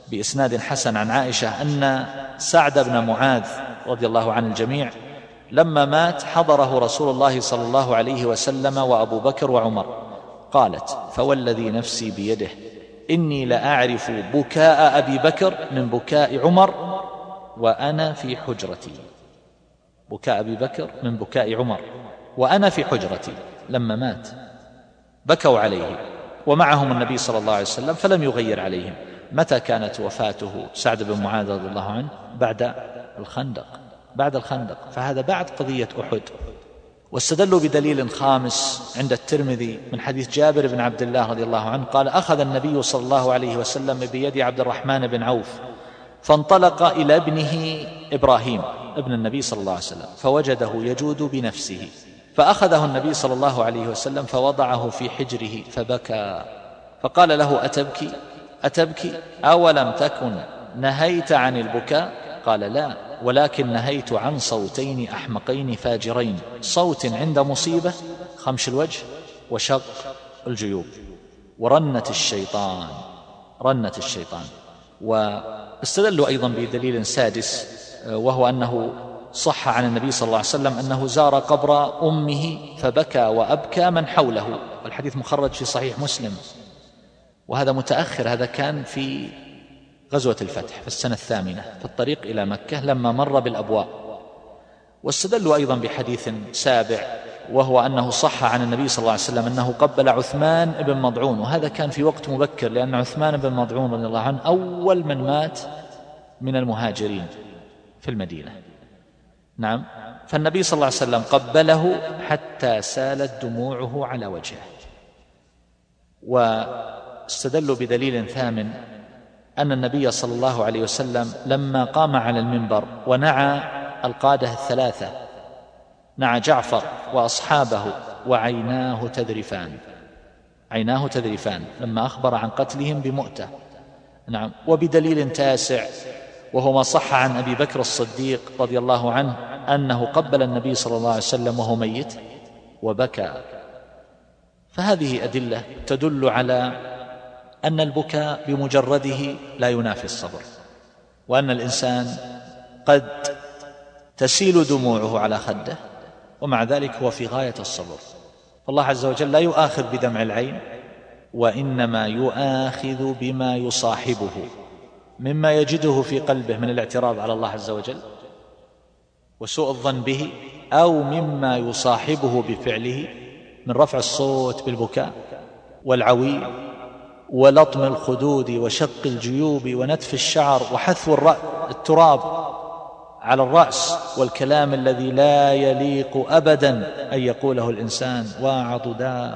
بإسناد حسن عن عائشة أن سعد بن معاذ رضي الله عن الجميع لما مات حضره رسول الله صلى الله عليه وسلم وأبو بكر وعمر. قالت: فوالذي نفسي بيده إني لأعرف بكاء أبي بكر من بكاء عمر وأنا في حجرتي. بكاء أبي بكر من بكاء عمر وأنا في حجرتي. لما مات بكوا عليه ومعهم النبي صلى الله عليه وسلم فلم يغير عليهم. متى كانت وفاته سعد بن معاذ رضي الله عنه؟ بعد الخندق، فهذا بعد قضية أحد. واستدلوا بدليل خامس عند الترمذي من حديث جابر بن عبد الله رضي الله عنه قال: أخذ النبي صلى الله عليه وسلم بيد عبد الرحمن بن عوف فانطلق إلى ابنه إبراهيم ابن النبي صلى الله عليه وسلم فوجده يجود بنفسه، فأخذه النبي صلى الله عليه وسلم فوضعه في حجره فبكى، فقال له: أتبكي أولم تكن نهيت عن البكاء؟ قال: لا، ولكن نهيت عن صوتين أحمقين فاجرين، صوت عند مصيبة خمش الوجه وشق الجيوب ورنة الشيطان. واستدلوا أيضا بدليل سادس، وهو أنه صح عن النبي صلى الله عليه وسلم أنه زار قبر أمه فبكى وأبكى من حوله، والحديث مخرج في صحيح مسلم، وهذا متأخر، هذا كان في غزوة الفتح في السنة 8 في الطريق إلى مكة لما مر بالأبواء. واستدلوا أيضا بحديث سابع، وهو أنه صح عن النبي صلى الله عليه وسلم أنه قبل عثمان بن مضعون، وهذا كان في وقت مبكر لأن عثمان بن مضعون رضي الله عنه أول من مات من المهاجرين في المدينة. نعم، فالنبي صلى الله عليه وسلم قبله حتى سالت دموعه على وجهه. واستدلوا بدليل ثامن أن النبي صلى الله عليه وسلم لما قام على المنبر ونعى القادة الثلاثة، نعى جعفر وأصحابه وعيناه تذرفان لما أخبر عن قتلهم بمؤتة. نعم، وبدليل تاسع، وهو ما صح عن أبي بكر الصديق رضي الله عنه أنه قبل النبي صلى الله عليه وسلم وهو ميت وبكى. فهذه أدلة تدل على أن البكاء بمجرده لا ينافي الصبر، وأن الإنسان قد تسيل دموعه على خده ومع ذلك هو في غاية الصبر. فالله عز وجل لا يؤاخذ بدمع العين، وإنما يؤاخذ بما يصاحبه مما يجده في قلبه من الاعتراض على الله عز وجل وسوء الظن به، أو مما يصاحبه بفعله من رفع الصوت بالبكاء والعويل ولطم الخدود وشق الجيوب ونتف الشعر وحثو التراب على الرأس، والكلام الذي لا يليق أبدا أن يقوله الإنسان، وعضداه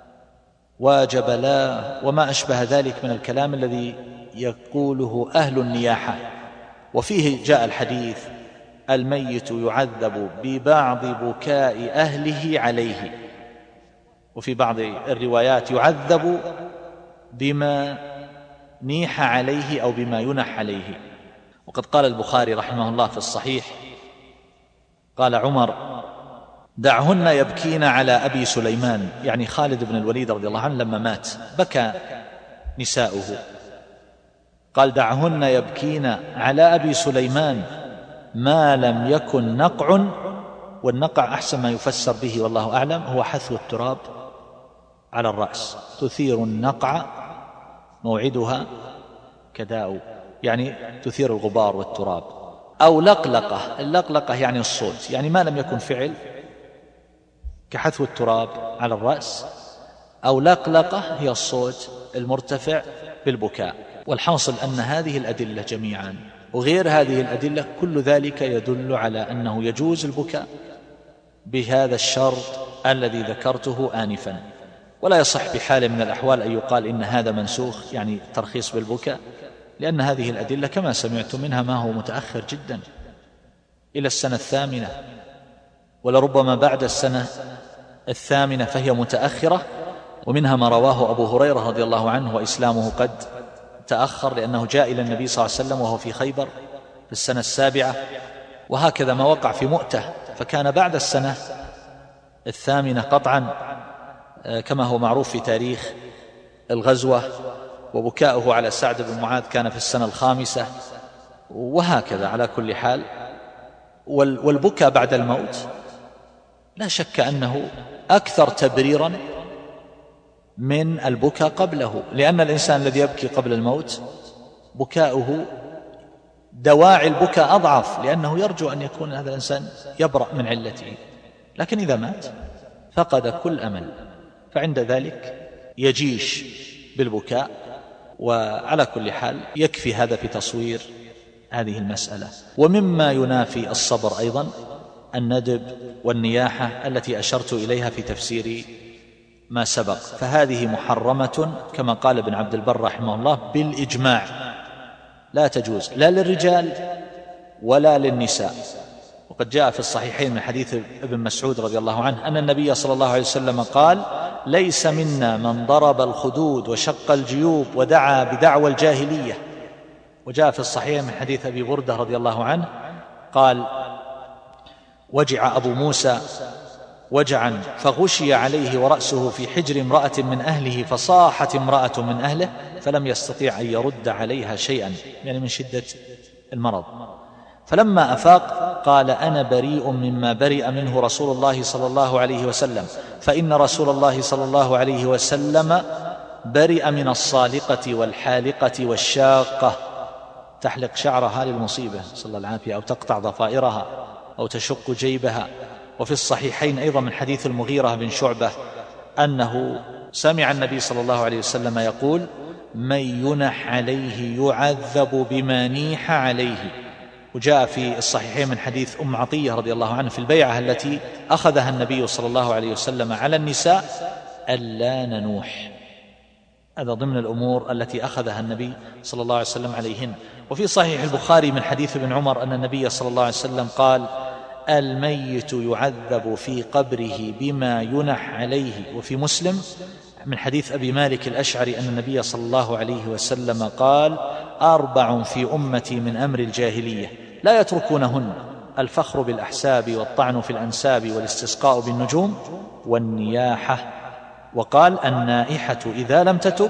وجبلاه وما أشبه ذلك من الكلام الذي يقوله أهل النياحة. وفيه جاء الحديث: الميت يعذب ببعض بكاء أهله عليه، وفي بعض الروايات يعذب بما نيح عليه أو بما ينح عليه. وقد قال البخاري رحمه الله في الصحيح، قال عمر: دعهن يبكين على أبي سليمان، يعني خالد بن الوليد رضي الله عنه لما مات بكى نساؤه، قال: دعهن يبكين على أبي سليمان ما لم يكن نقع، والنقع أحسن ما يفسر به والله أعلم هو حثو التراب على الرأس، تثير النقع موعدها كداء، يعني تثير الغبار والتراب. أو لقلقة، اللقلقة يعني الصوت، يعني ما لم يكن فعل كحثو التراب على الرأس، أو لقلقة هي الصوت المرتفع بالبكاء. والحاصل أن هذه الأدلة جميعا وغير هذه الأدلة كل ذلك يدل على أنه يجوز البكاء بهذا الشرط الذي ذكرته آنفا. ولا يصح بحال من الأحوال أن يقال إن هذا منسوخ، يعني ترخيص بالبكاء، لأن هذه الأدلة كما سمعت منها ما هو متأخر جدا إلى السنة 8، ولربما بعد السنة 8 فهي متأخرة. ومنها ما رواه أبو هريرة رضي الله عنه وإسلامه قد تأخر، لأنه جاء إلى النبي صلى الله عليه وسلم وهو في خيبر في السنة 7، وهكذا ما وقع في مؤتة فكان بعد السنة 8 قطعا كما هو معروف في تاريخ الغزوة وبكاؤه على سعد بن معاذ كان في السنة 5، وهكذا. على كل حال، والبكاء بعد الموت لا شك أنه أكثر تبريرا من البكاء قبله، لأن الإنسان الذي يبكي قبل الموت بكاؤه دواعي البكاء أضعف، لأنه يرجو أن يكون هذا الإنسان يبرأ من علته، لكن إذا مات فقد كل أمل، فعند ذلك يجيش بالبكاء. وعلى كل حال يكفي هذا في تصوير هذه المسألة. ومما ينافي الصبر أيضا الندب والنياحة التي أشرت إليها في تفسير ما سبق، فهذه محرمة كما قال ابن عبد البر رحمه الله بالإجماع، لا تجوز لا للرجال ولا للنساء. وقد جاء في الصحيحين من حديث ابن مسعود رضي الله عنه أن النبي صلى الله عليه وسلم قال: ليس منا من ضرب الخدود وشق الجيوب ودعا بدعوى الجاهلية. وجاء في الصحيح من حديث أبي بردة رضي الله عنه قال: وجع أبو موسى وجعا فغشي عليه ورأسه في حجر امرأة من أهله، فصاحت امرأة من أهله فلم يستطيع أن يرد عليها شيئا، يعني من شدة المرض. فلما أفاق قال: أنا بريء مما برئ منه رسول الله صلى الله عليه وسلم، فإن رسول الله صلى الله عليه وسلم برئ من الصالقة والحالقة والشاقة، تحلق شعرها للمصيبة صلى الله العافية، أو تقطع ضفائرها أو تشق جيبها. وفي الصحيحين أيضا من حديث المغيرة بن شعبة أنه سمع النبي صلى الله عليه وسلم يقول: من ينح عليه يعذب بما نيح عليه. وجاء في الصحيحين من حديث أم عطية رضي الله عنها في البيعة التي أخذها النبي صلى الله عليه وسلم على النساء ألا ننوح، هذا ضمن الأمور التي أخذها النبي صلى الله عليه وسلم عليهن. وفي صحيح البخاري من حديث ابن عمر أن النبي صلى الله عليه وسلم قال: الميت يعذب في قبره بما ينح عليه. وفي مسلم من حديث أبي مالك الأشعري أن النبي صلى الله عليه وسلم قال: 4 في أمتي من أمر الجاهلية لا يتركونهن: الفخر بالأحساب والطعن في الأنساب والاستسقاء بالنجوم والنياحة. وقال: النائحة إذا لم تتب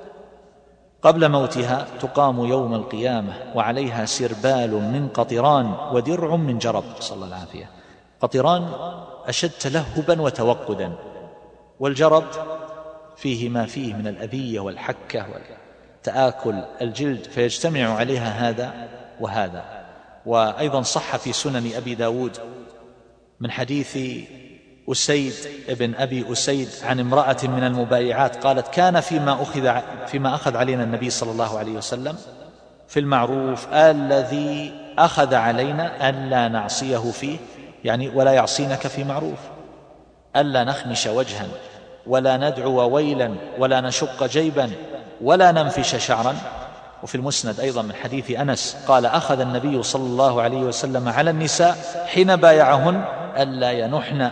قبل موتها تقام يوم القيامة وعليها سربال من قطران ودرع من جرب، صلى الله العافية. قطران أشد تلهبا وتوقدا، والجرب فيه ما فيه من الأذية والحكة وتآكل الجلد، فيجتمع عليها هذا وهذا. وأيضا صح في سنن أبي داود من حديث أسيد ابن أبي أسيد عن امرأة من المبايعات قالت: كان فيما أخذ علينا النبي صلى الله عليه وسلم في المعروف الذي أخذ علينا ألا نعصيه فيه، يعني ولا يعصينك في معروف، ألا نخمش وجها ولا ندعو ويلا ولا نشق جيبا ولا ننفش شعرا. وفي المسند أيضا من حديث أنس قال: أخذ النبي صلى الله عليه وسلم على النساء حين بايعهن ألا ينحن.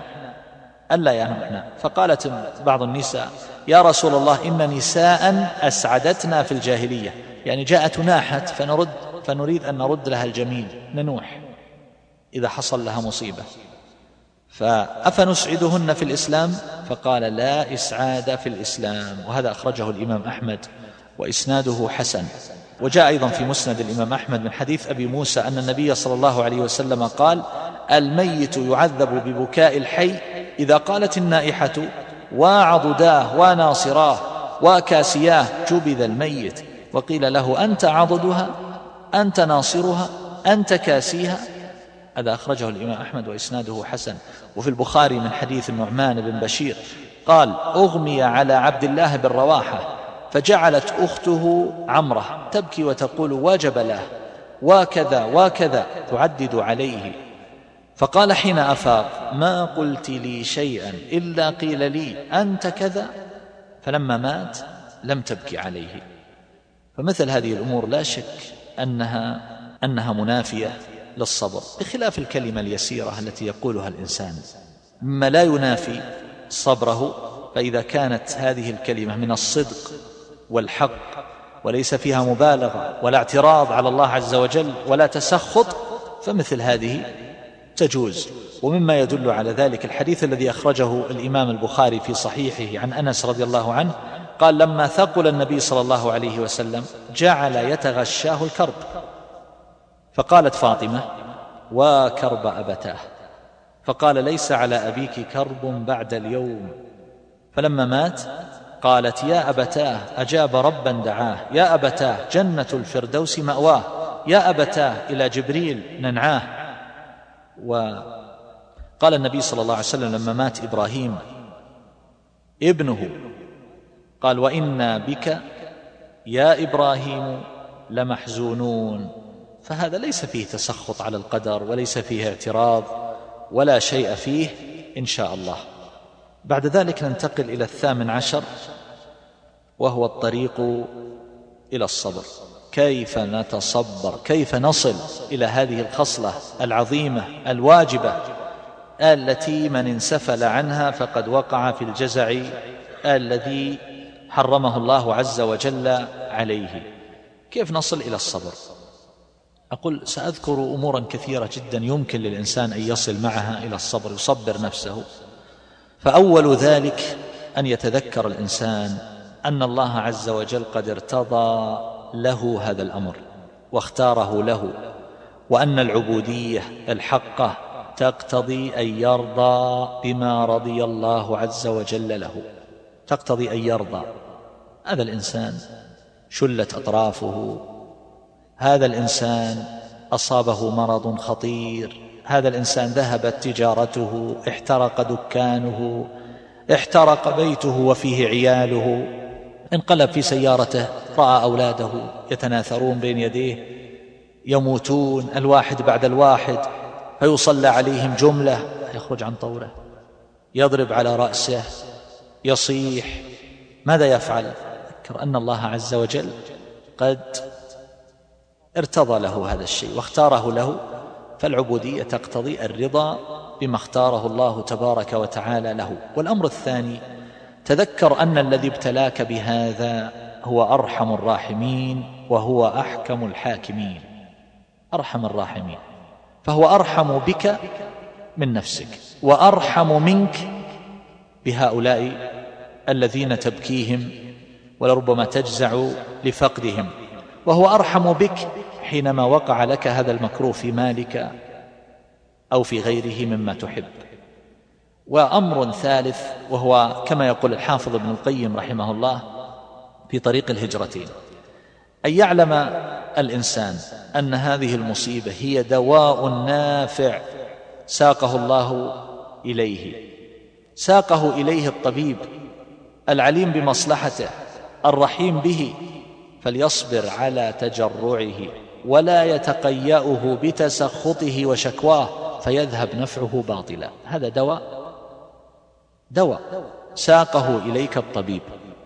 فقالت بعض النساء: يا رسول الله إن نساء أسعدتنا في الجاهلية، يعني جاءت ناحت فنريد أن نرد لها الجميل، ننوح إذا حصل لها مصيبة، فأفنسعدهن في الإسلام؟ فقال: لا إسعاد في الإسلام. وهذا أخرجه الإمام أحمد وإسناده حسن. وجاء أيضا في مسند الإمام أحمد من حديث أبي موسى أن النبي صلى الله عليه وسلم قال: الميت يعذب ببكاء الحي إذا قالت النائحة: وعضداه وناصراه وكاسياه جبذ الميت. وقيل له: أنت عضدها، أنت ناصرها، أنت كاسيها. هذا أخرجه الإمام أحمد وإسناده حسن. وفي البخاري من حديث النعمان بن بشير قال: أغمي على عبد الله بن رواحة فجعلت أخته عمرة تبكي وتقول: وجب له وكذا وكذا، تعدد عليه. فقال حين أفاق: ما قلت لي شيئا إلا قيل لي أنت كذا. فلما مات لم تبكي عليه. فمثل هذه الأمور لا شك أنها منافية للصبر، بخلاف الكلمة اليسيرة التي يقولها الإنسان مما لا ينافي صبره. فإذا كانت هذه الكلمة من الصدق والحق وليس فيها مبالغة ولا اعتراض على الله عز وجل ولا تسخط، فمثل هذه تجوز. ومما يدل على ذلك الحديث الذي أخرجه الإمام البخاري في صحيحه عن أنس رضي الله عنه قال لما ثقل النبي صلى الله عليه وسلم جعل يتغشاه الكرب، فقالت فاطمة: وكرب أبتاه. فقال: ليس على أبيك كرب بعد اليوم. فلما مات قالت: يا أبتاه أجاب ربا دعاه، يا أبتاه جنة الفردوس مأواه، يا أبتاه إلى جبريل ننعاه. وقال النبي صلى الله عليه وسلم لما مات إبراهيم ابنه قال: وإنا بك يا إبراهيم لمحزونون. فهذا ليس فيه تسخط على القدر وليس فيه اعتراض ولا شيء فيه إن شاء الله. بعد ذلك ننتقل إلى 18، وهو الطريق إلى الصبر. كيف نتصبر، كيف نصل إلى هذه الخصلة العظيمة الواجبة التي من انسفل عنها فقد وقع في الجزع الذي حرمه الله عز وجل عليه. كيف نصل إلى الصبر؟ أقول سأذكر أمورا كثيرة جدا يمكن للإنسان أن يصل معها إلى الصبر، يصبر نفسه. فأول ذلك أن يتذكر الإنسان أن الله عز وجل قد ارتضى له هذا الأمر واختاره له، وأن العبودية الحقة تقتضي أن يرضى بما رضي الله عز وجل له، تقتضي أن يرضى. هذا الإنسان شلت أطرافه، هذا الإنسان أصابه مرض خطير، هذا الإنسان ذهبت تجارته، احترق دكانه، احترق بيته وفيه عياله، انقلب في سيارته، رأى أولاده يتناثرون بين يديه يموتون الواحد بعد الواحد، فيصلى عليهم جملة، يخرج عن طوره، يضرب على رأسه، يصيح. ماذا يفعل؟ ذكر أن الله عز وجل قد ارتضى له هذا الشيء واختاره له، فالعبودية تقتضي الرضا بما اختاره الله تبارك وتعالى له. والأمر الثاني: تذكر أن الذي ابتلاك بهذا هو أرحم الراحمين وهو أحكم الحاكمين، أرحم الراحمين، فهو أرحم بك من نفسك وأرحم منك بهؤلاء الذين تبكيهم ولربما تجزع لفقدهم، وهو أرحم بك حينما وقع لك هذا المكروه في مالك أو في غيره مما تحب. وأمر ثالث، وهو كما يقول الحافظ ابن القيم رحمه الله في طريق الهجرتين: أن يعلم الإنسان أن هذه المصيبة هي دواء نافع ساقه الله إليه، ساقه إليه الطبيب العليم بمصلحته الرحيم به، فليصبر على تجرعه ولا يتقيأه بتسخطه وشكواه فيذهب نفعه باطلا. هذا دواء ساقه إليك الطبيب،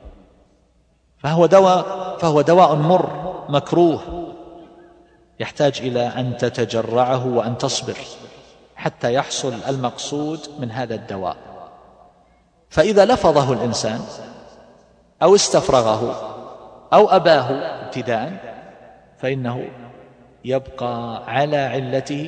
فهو دواء مر مكروه، يحتاج إلى أن تتجرعه وأن تصبر حتى يحصل المقصود من هذا الدواء. فإذا لفظه الإنسان أو استفرغه أو أباه ابتداء فإنه يبقى على علته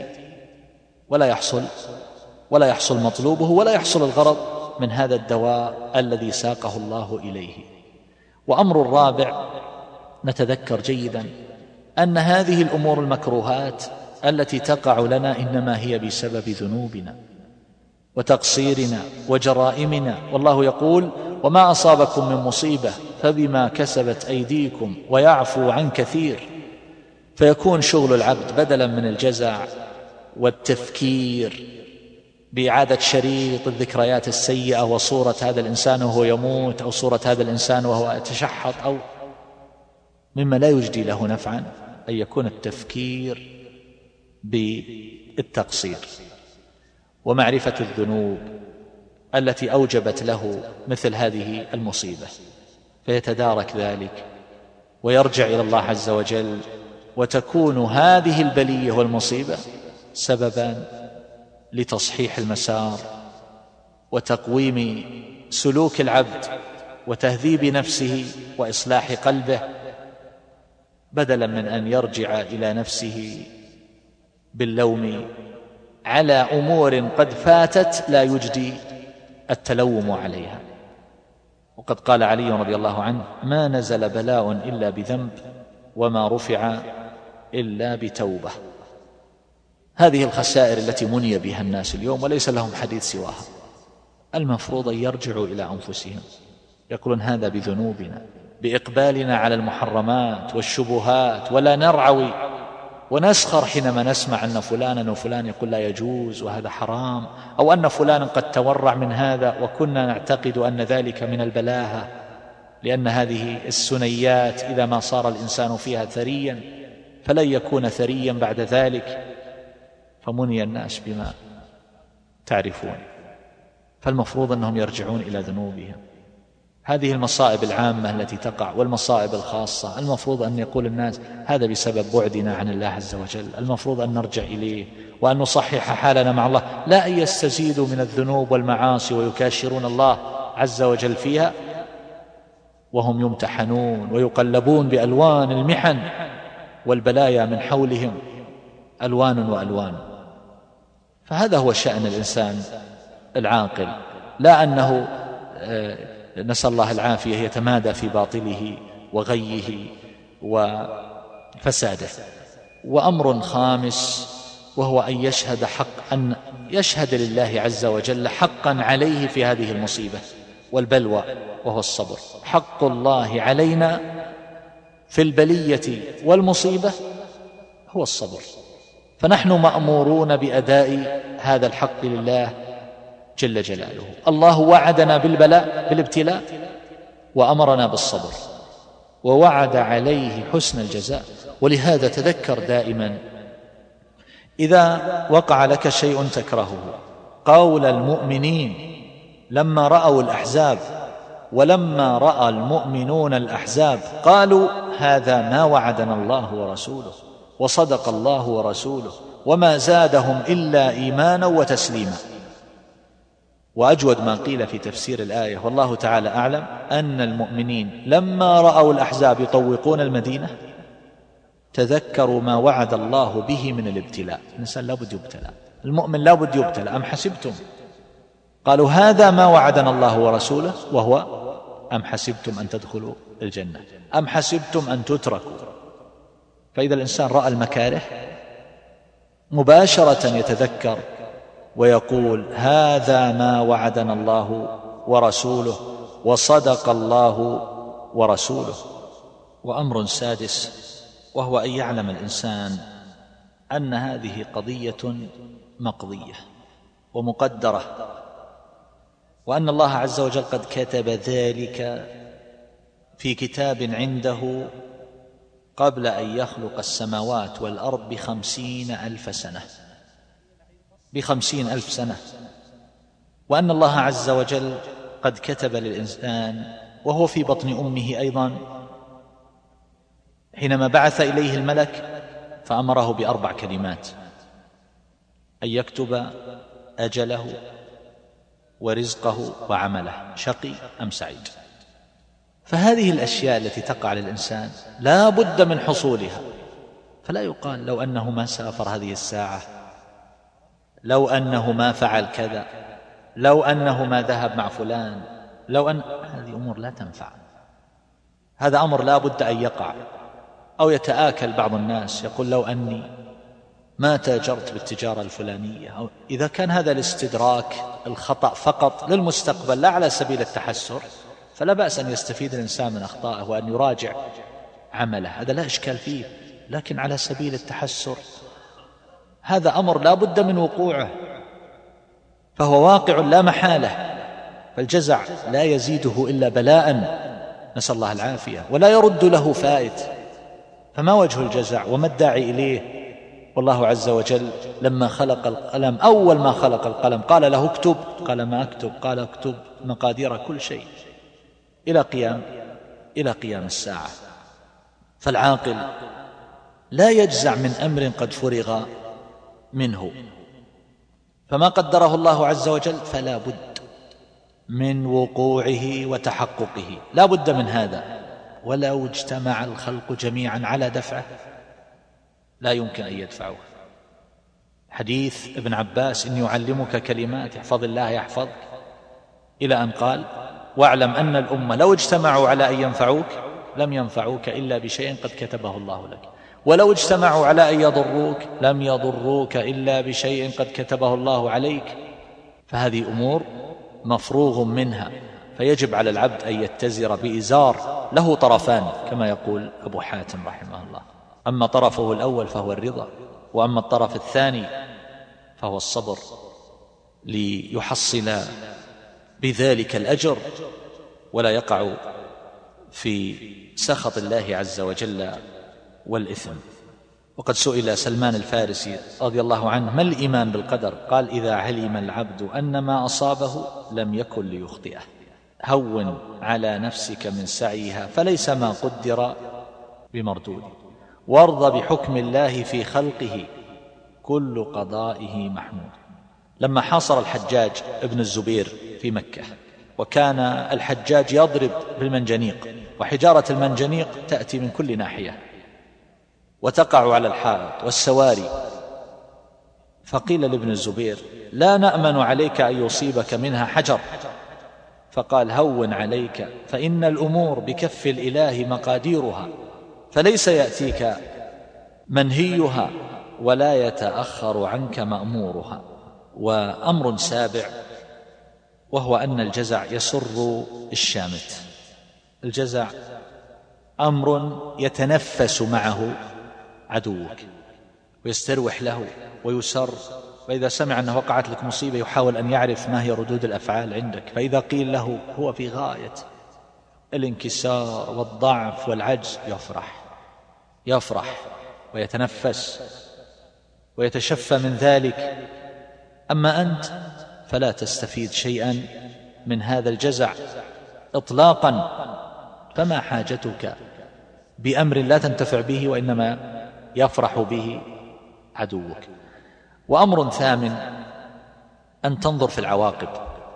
ولا يحصل مطلوبه ولا يحصل الغرض من هذا الدواء الذي ساقه الله إليه. وأمر الرابع: نتذكر جيدا أن هذه الأمور المكروهات التي تقع لنا إنما هي بسبب ذنوبنا وتقصيرنا وجرائمنا، والله يقول: وما أصابكم من مصيبة فبما كسبت أيديكم ويعفو عن كثير. فيكون شغل العبد بدلا من الجزع والتفكير بإعادة شريط الذكريات السيئة وصورة هذا الإنسان وهو يموت أو صورة هذا الإنسان وهو يتشحط أو مما لا يجدي له نفعا، أن يكون التفكير بالتقصير ومعرفة الذنوب التي أوجبت له مثل هذه المصيبة، فيتدارك ذلك ويرجع إلى الله عز وجل، وتكون هذه البلية والمصيبة سببا لتصحيح المسار وتقويم سلوك العبد وتهذيب نفسه وإصلاح قلبه، بدلا من أن يرجع إلى نفسه باللوم على أمور قد فاتت لا يجدي التلوم عليها. وقد قال علي رضي الله عنه: ما نزل بلاء إلا بذنب، وما رفع إلا بتوبة. هذه الخسائر التي مني بها الناس اليوم وليس لهم حديث سواها. المفروض أن يرجعوا إلى أنفسهم، يقولون هذا بذنوبنا، بإقبالنا على المحرمات والشبهات، ولا نرعوي ونسخر حينما نسمع أن فلانا وفلان يقول لا يجوز وهذا حرام، أو أن فلانا قد تورع من هذا وكنا نعتقد أن ذلك من البلاهة، لأن هذه السنيات إذا ما صار الإنسان فيها ثريا فلن يكون ثريا بعد ذلك، فمني الناس بما تعرفون. فالمفروض أنهم يرجعون إلى ذنوبهم. هذه المصائب العامة التي تقع والمصائب الخاصة المفروض أن يقول الناس هذا بسبب بعدنا عن الله عز وجل، المفروض أن نرجع إليه وأن نصحح حالنا مع الله، لا أن يستزيدوا من الذنوب والمعاصي ويكاشرون الله عز وجل فيها وهم يمتحنون ويقلبون بألوان المحن والبلايا من حولهم، ألوان وألوان. فهذا هو شأن الإنسان العاقل، لا أنه نسأل الله العافية يتمادى في باطله وغيه وفساده. وأمر خامس وهو أن يشهد لله عز وجل حقا عليه في هذه المصيبة والبلوى، وهو الصبر. حق الله علينا في البلية والمصيبة هو الصبر، فنحن مأمورون بأداء هذا الحق لله جل جلاله. الله وعدنا بالابتلاء وأمرنا بالصبر، ووعد عليه حسن الجزاء. ولهذا تذكر دائما إذا وقع لك شيء تكرهه قول المؤمنين لما رأوا الأحزاب: ولما رأى المؤمنون الأحزاب قالوا هذا ما وعدنا الله ورسوله وصدق الله ورسوله وما زادهم إلا إيمانا وتسليما. وأجود ما قيل في تفسير الآية والله تعالى أعلم أن المؤمنين لما رأوا الأحزاب يطوقون المدينة تذكروا ما وعد الله به من الابتلاء. الإنسان لابد يبتلى، المؤمن لابد يبتلى. أم حسبتم، قالوا هذا ما وعدنا الله ورسوله، وهو أم حسبتم أن تدخلوا الجنة، أم حسبتم أن تتركوا. فإذا الإنسان رأى المكاره مباشرة يتذكر ويقول هذا ما وعدنا الله ورسوله وصدق الله ورسوله. وأمر سادس وهو أن يعلم الإنسان أن هذه قضية مقضية ومقدرة، وأن الله عز وجل قد كتب ذلك في كتاب عنده قبل أن يخلق السماوات والأرض 50,000 سنة، 50,000 سنة. وأن الله عز وجل قد كتب للإنسان وهو في بطن أمه أيضا حينما بعث إليه الملك فأمره ب4 كلمات: أن يكتب أجله ورزقه وعمله، شقي أم سعيد. فهذه الأشياء التي تقع للإنسان لا بد من حصولها، فلا يقال لو أنه ما سافر هذه الساعة، لو أنه ما فعل كذا، لو أنه ما ذهب مع فلان، لو أن هذه أمور لا تنفع. هذا أمر لا بد أن يقع. أو يتآكل بعض الناس يقول لو أني ما تاجرت بالتجارة الفلانية، أو إذا كان هذا الاستدراك الخطأ فقط للمستقبل لا على سبيل التحسر فلا بأس أن يستفيد الإنسان من أخطائه وأن يراجع عمله، هذا لا إشكال فيه. لكن على سبيل التحسر هذا أمر لا بد من وقوعه، فهو واقع لا محالة. فالجزع لا يزيده إلا بلاء، نسأل الله العافية، ولا يرد له فائت. فما وجه الجزع وما الداعي إليه؟ والله عز وجل لما خلق القلم، أول ما خلق القلم قال له اكتب، قال ما أكتب، قال اكتب مقادير كل شيء إلى قيام الساعة. فالعاقل لا يجزع من أمر قد فرغ منه، فما قدره الله عز وجل فلا بد من وقوعه وتحققه، لا بد من هذا. ولو اجتمع الخلق جميعا على دفعه لا يمكن أن يدفعه. حديث ابن عباس: إني أعلمك كلمات احفظ الله يحفظك، إلى أن قال واعلم أن الأمة لو اجتمعوا على أن ينفعوك لم ينفعوك إلا بشيء قد كتبه الله لك، ولو اجتمعوا على أن يضروك لم يضروك إلا بشيء قد كتبه الله عليك. فهذه أمور مفروغ منها، فيجب على العبد أن يتزر بإزار له طرفان كما يقول أبو حاتم رحمه الله. أما طرفه الأول فهو الرضا، وأما الطرف الثاني فهو الصبر، ليحصل بذلك الأجر ولا يقع في سخط الله عز وجل والإثم. وقد سئل سلمان الفارسي رضي الله عنه: ما الإيمان بالقدر؟ قال: إذا علم العبد أن ما أصابه لم يكن ليخطئه. هون على نفسك من سعيها فليس ما قدر بمردود، وارض بحكم الله في خلقه كل قضائه محمود. لما حاصر الحجاج ابن الزبير في مكة، وكان الحجاج يضرب بالمنجنيق، وحجارة المنجنيق تأتي من كل ناحية وتقع على الحائط والسواري، فقيل لابن الزبير: لا نأمن عليك أن يصيبك منها حجر. فقال: هون عليك، فإن الأمور بكف الإله مقاديرها، فليس يأتيك منهيها ولا يتأخر عنك مأمورها. وأمر سابع، وهو أن الجزع يسر الشامت. الجزع أمر يتنفس معه عدوك ويستروح له ويسر، فإذا سمع أنه وقعت لك مصيبة يحاول أن يعرف ما هي ردود الأفعال عندك، فإذا قيل له هو في غاية الانكسار والضعف والعجز يفرح ويتنفس ويتشفى من ذلك. أما أنت فلا تستفيد شيئا من هذا الجزع إطلاقا، فما حاجتك بأمر لا تنتفع به وإنما يفرح به عدوك. وأمر ثامن، أن تنظر في العواقب،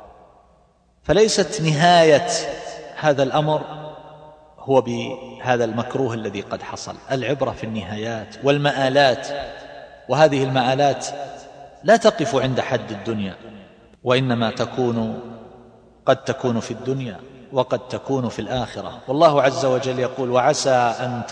فليست نهاية هذا الأمر هو بهذا المكروه الذي قد حصل. العبرة في النهايات والمآلات، وهذه المآلات لا تقف عند حد الدنيا، وإنما قد تكون في الدنيا وقد تكون في الآخرة. والله عز وجل يقول: وعسى أن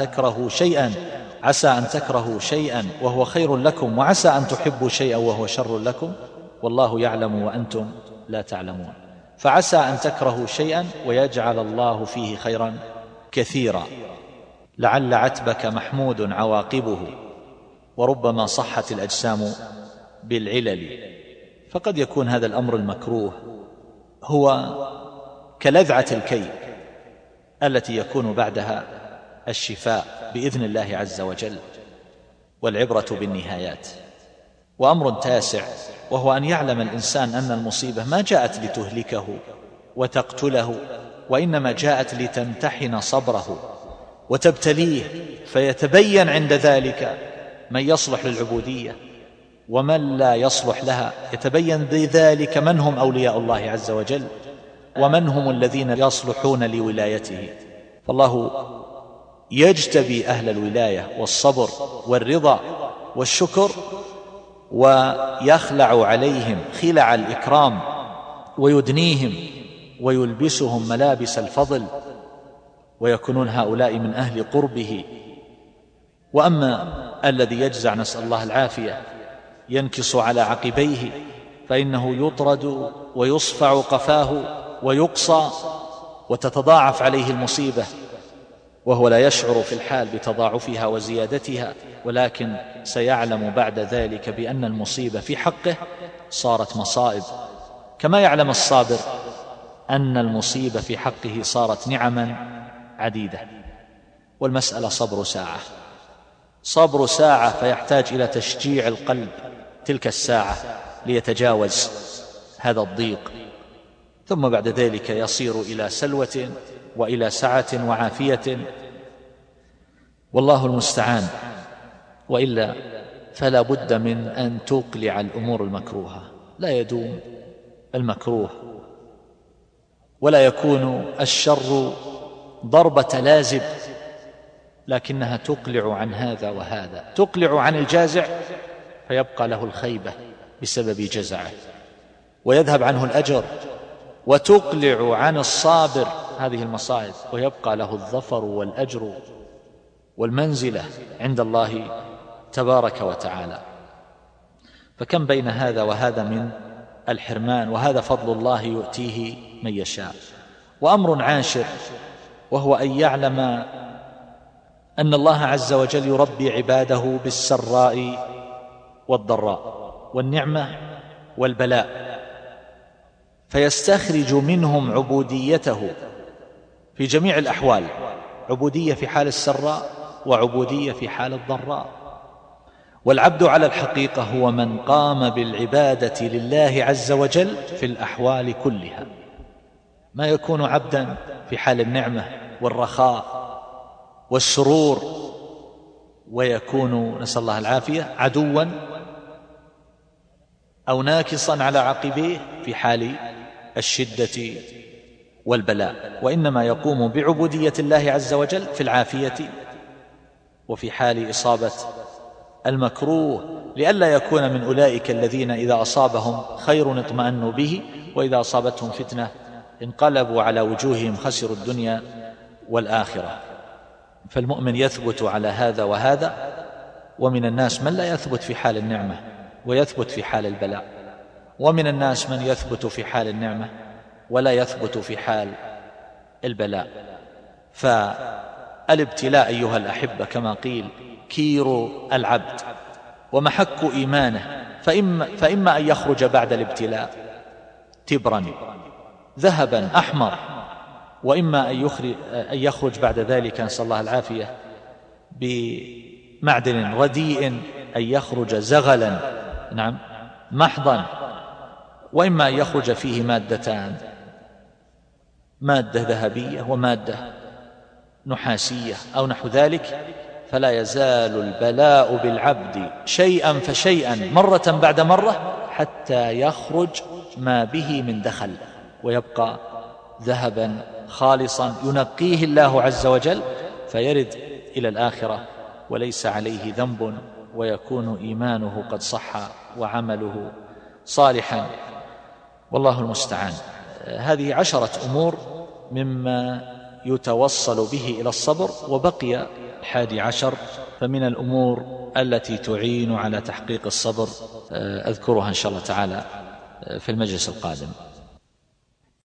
تكرهوا شيئا وهو خير لكم، وعسى أن تحبوا شيئا وهو شر لكم، والله يعلم وأنتم لا تعلمون. فعسى أن تكرهوا شيئا ويجعل الله فيه خيرا كثيرا. لعل عتبك محمود عواقبه، وربما صحت الأجسام بالعلل. فقد يكون هذا الأمر المكروه هو كلذعة الكي التي يكون بعدها الشفاء بإذن الله عز وجل، والعبرة بالنهايات. وأمر تاسع، وهو أن يعلم الإنسان أن المصيبة ما جاءت لتهلكه وتقتله، وإنما جاءت لتمتحن صبره وتبتليه، فيتبين عند ذلك من يصلح للعبودية ومن لا يصلح لها. يتبين بذلك من هم أولياء الله عز وجل ومن هم الذين يصلحون لولايته. فالله يجتبي أهل الولاية والصبر والرضا والشكر، ويخلع عليهم خلع الإكرام، ويدنيهم ويلبسهم ملابس الفضل، ويكونون هؤلاء من أهل قربه. وأما الذي يجزع، نسأل الله العافية، ينكص على عقبيه، فإنه يطرد ويصفع قفاه ويقصى وتتضاعف عليه المصيبة، وهو لا يشعر في الحال بتضاعفها وزيادتها، ولكن سيعلم بعد ذلك بأن المصيبة في حقه صارت مصائب، كما يعلم الصابر أن المصيبة في حقه صارت نعما عديدة. والمسألة صبر ساعة، فيحتاج إلى تشجيع القلب تلك الساعة ليتجاوز هذا الضيق، ثم بعد ذلك يصير إلى سلوة وإلى سعة وعافية، والله المستعان. وإلا فلا بد من أن تقلع الأمور المكروهة. لا يدوم المكروه، ولا يكون الشر ضربة لازب، لكنها تقلع عن هذا وهذا. تقلع عن الجازع فيبقى له الخيبة بسبب جزعه، ويذهب عنه الأجر وتقلع عن الصابر هذه المصائب، ويبقى له الظفر والأجر والمنزلة عند الله تبارك وتعالى. فكم بين هذا وهذا من الحرمان، وهذا فضل الله يؤتيه من يشاء. وأمر عاشر، وهو أن يعلم أن الله عز وجل يربي عباده بالسراء والضراء والنعمة والبلاء، فيستخرج منهم عبوديته في جميع الأحوال، عبودية في حال السراء وعبودية في حال الضراء. والعبد على الحقيقة هو من قام بالعبادة لله عز وجل في الأحوال كلها، ما يكون عبدا في حال النعمة والرخاء والسرور، ويكون نسأل الله العافية عدوا أو ناكصا على عقبيه في حال الشدة والبلاء، وإنما يقوم بعبودية الله عز وجل في العافية وفي حال إصابة المكروه، لئلا يكون من أولئك الذين إذا أصابهم خير اطمأنوا به وإذا أصابتهم فتنة انقلبوا على وجوههم خسروا الدنيا والآخرة. فالمؤمن يثبت على هذا وهذا. ومن الناس من لا يثبت في حال النعمة ويثبت في حال البلاء، ومن الناس من يثبت في حال النعمة ولا يثبت في حال البلاء. فالابتلاء أيها الأحبة كما قيل كير العبد ومحك إيمانه، فإما أن يخرج بعد الابتلاء تبرا ذهبا أحمر، وإما أن يخرج بعد ذلك نسأل الله العافية بمعدن رديء، أن يخرج زغلا محضا، وإما أن يخرج فيه مادتان، مادة ذهبية ومادة نحاسية أو نحو ذلك. فلا يزال البلاء بالعبد شيئا فشيئا مرة بعد مرة حتى يخرج ما به من دخل، ويبقى ذهبا خالصا ينقيه الله عز وجل، فيرد إلى الآخرة وليس عليه ذنب، ويكون إيمانه قد صح وعمله صالحا، والله المستعان. هذه 10 أمور مما يتوصل به إلى الصبر، وبقي 11 فمن الأمور التي تعين على تحقيق الصبر أذكرها إن شاء الله تعالى في المجلس القادم.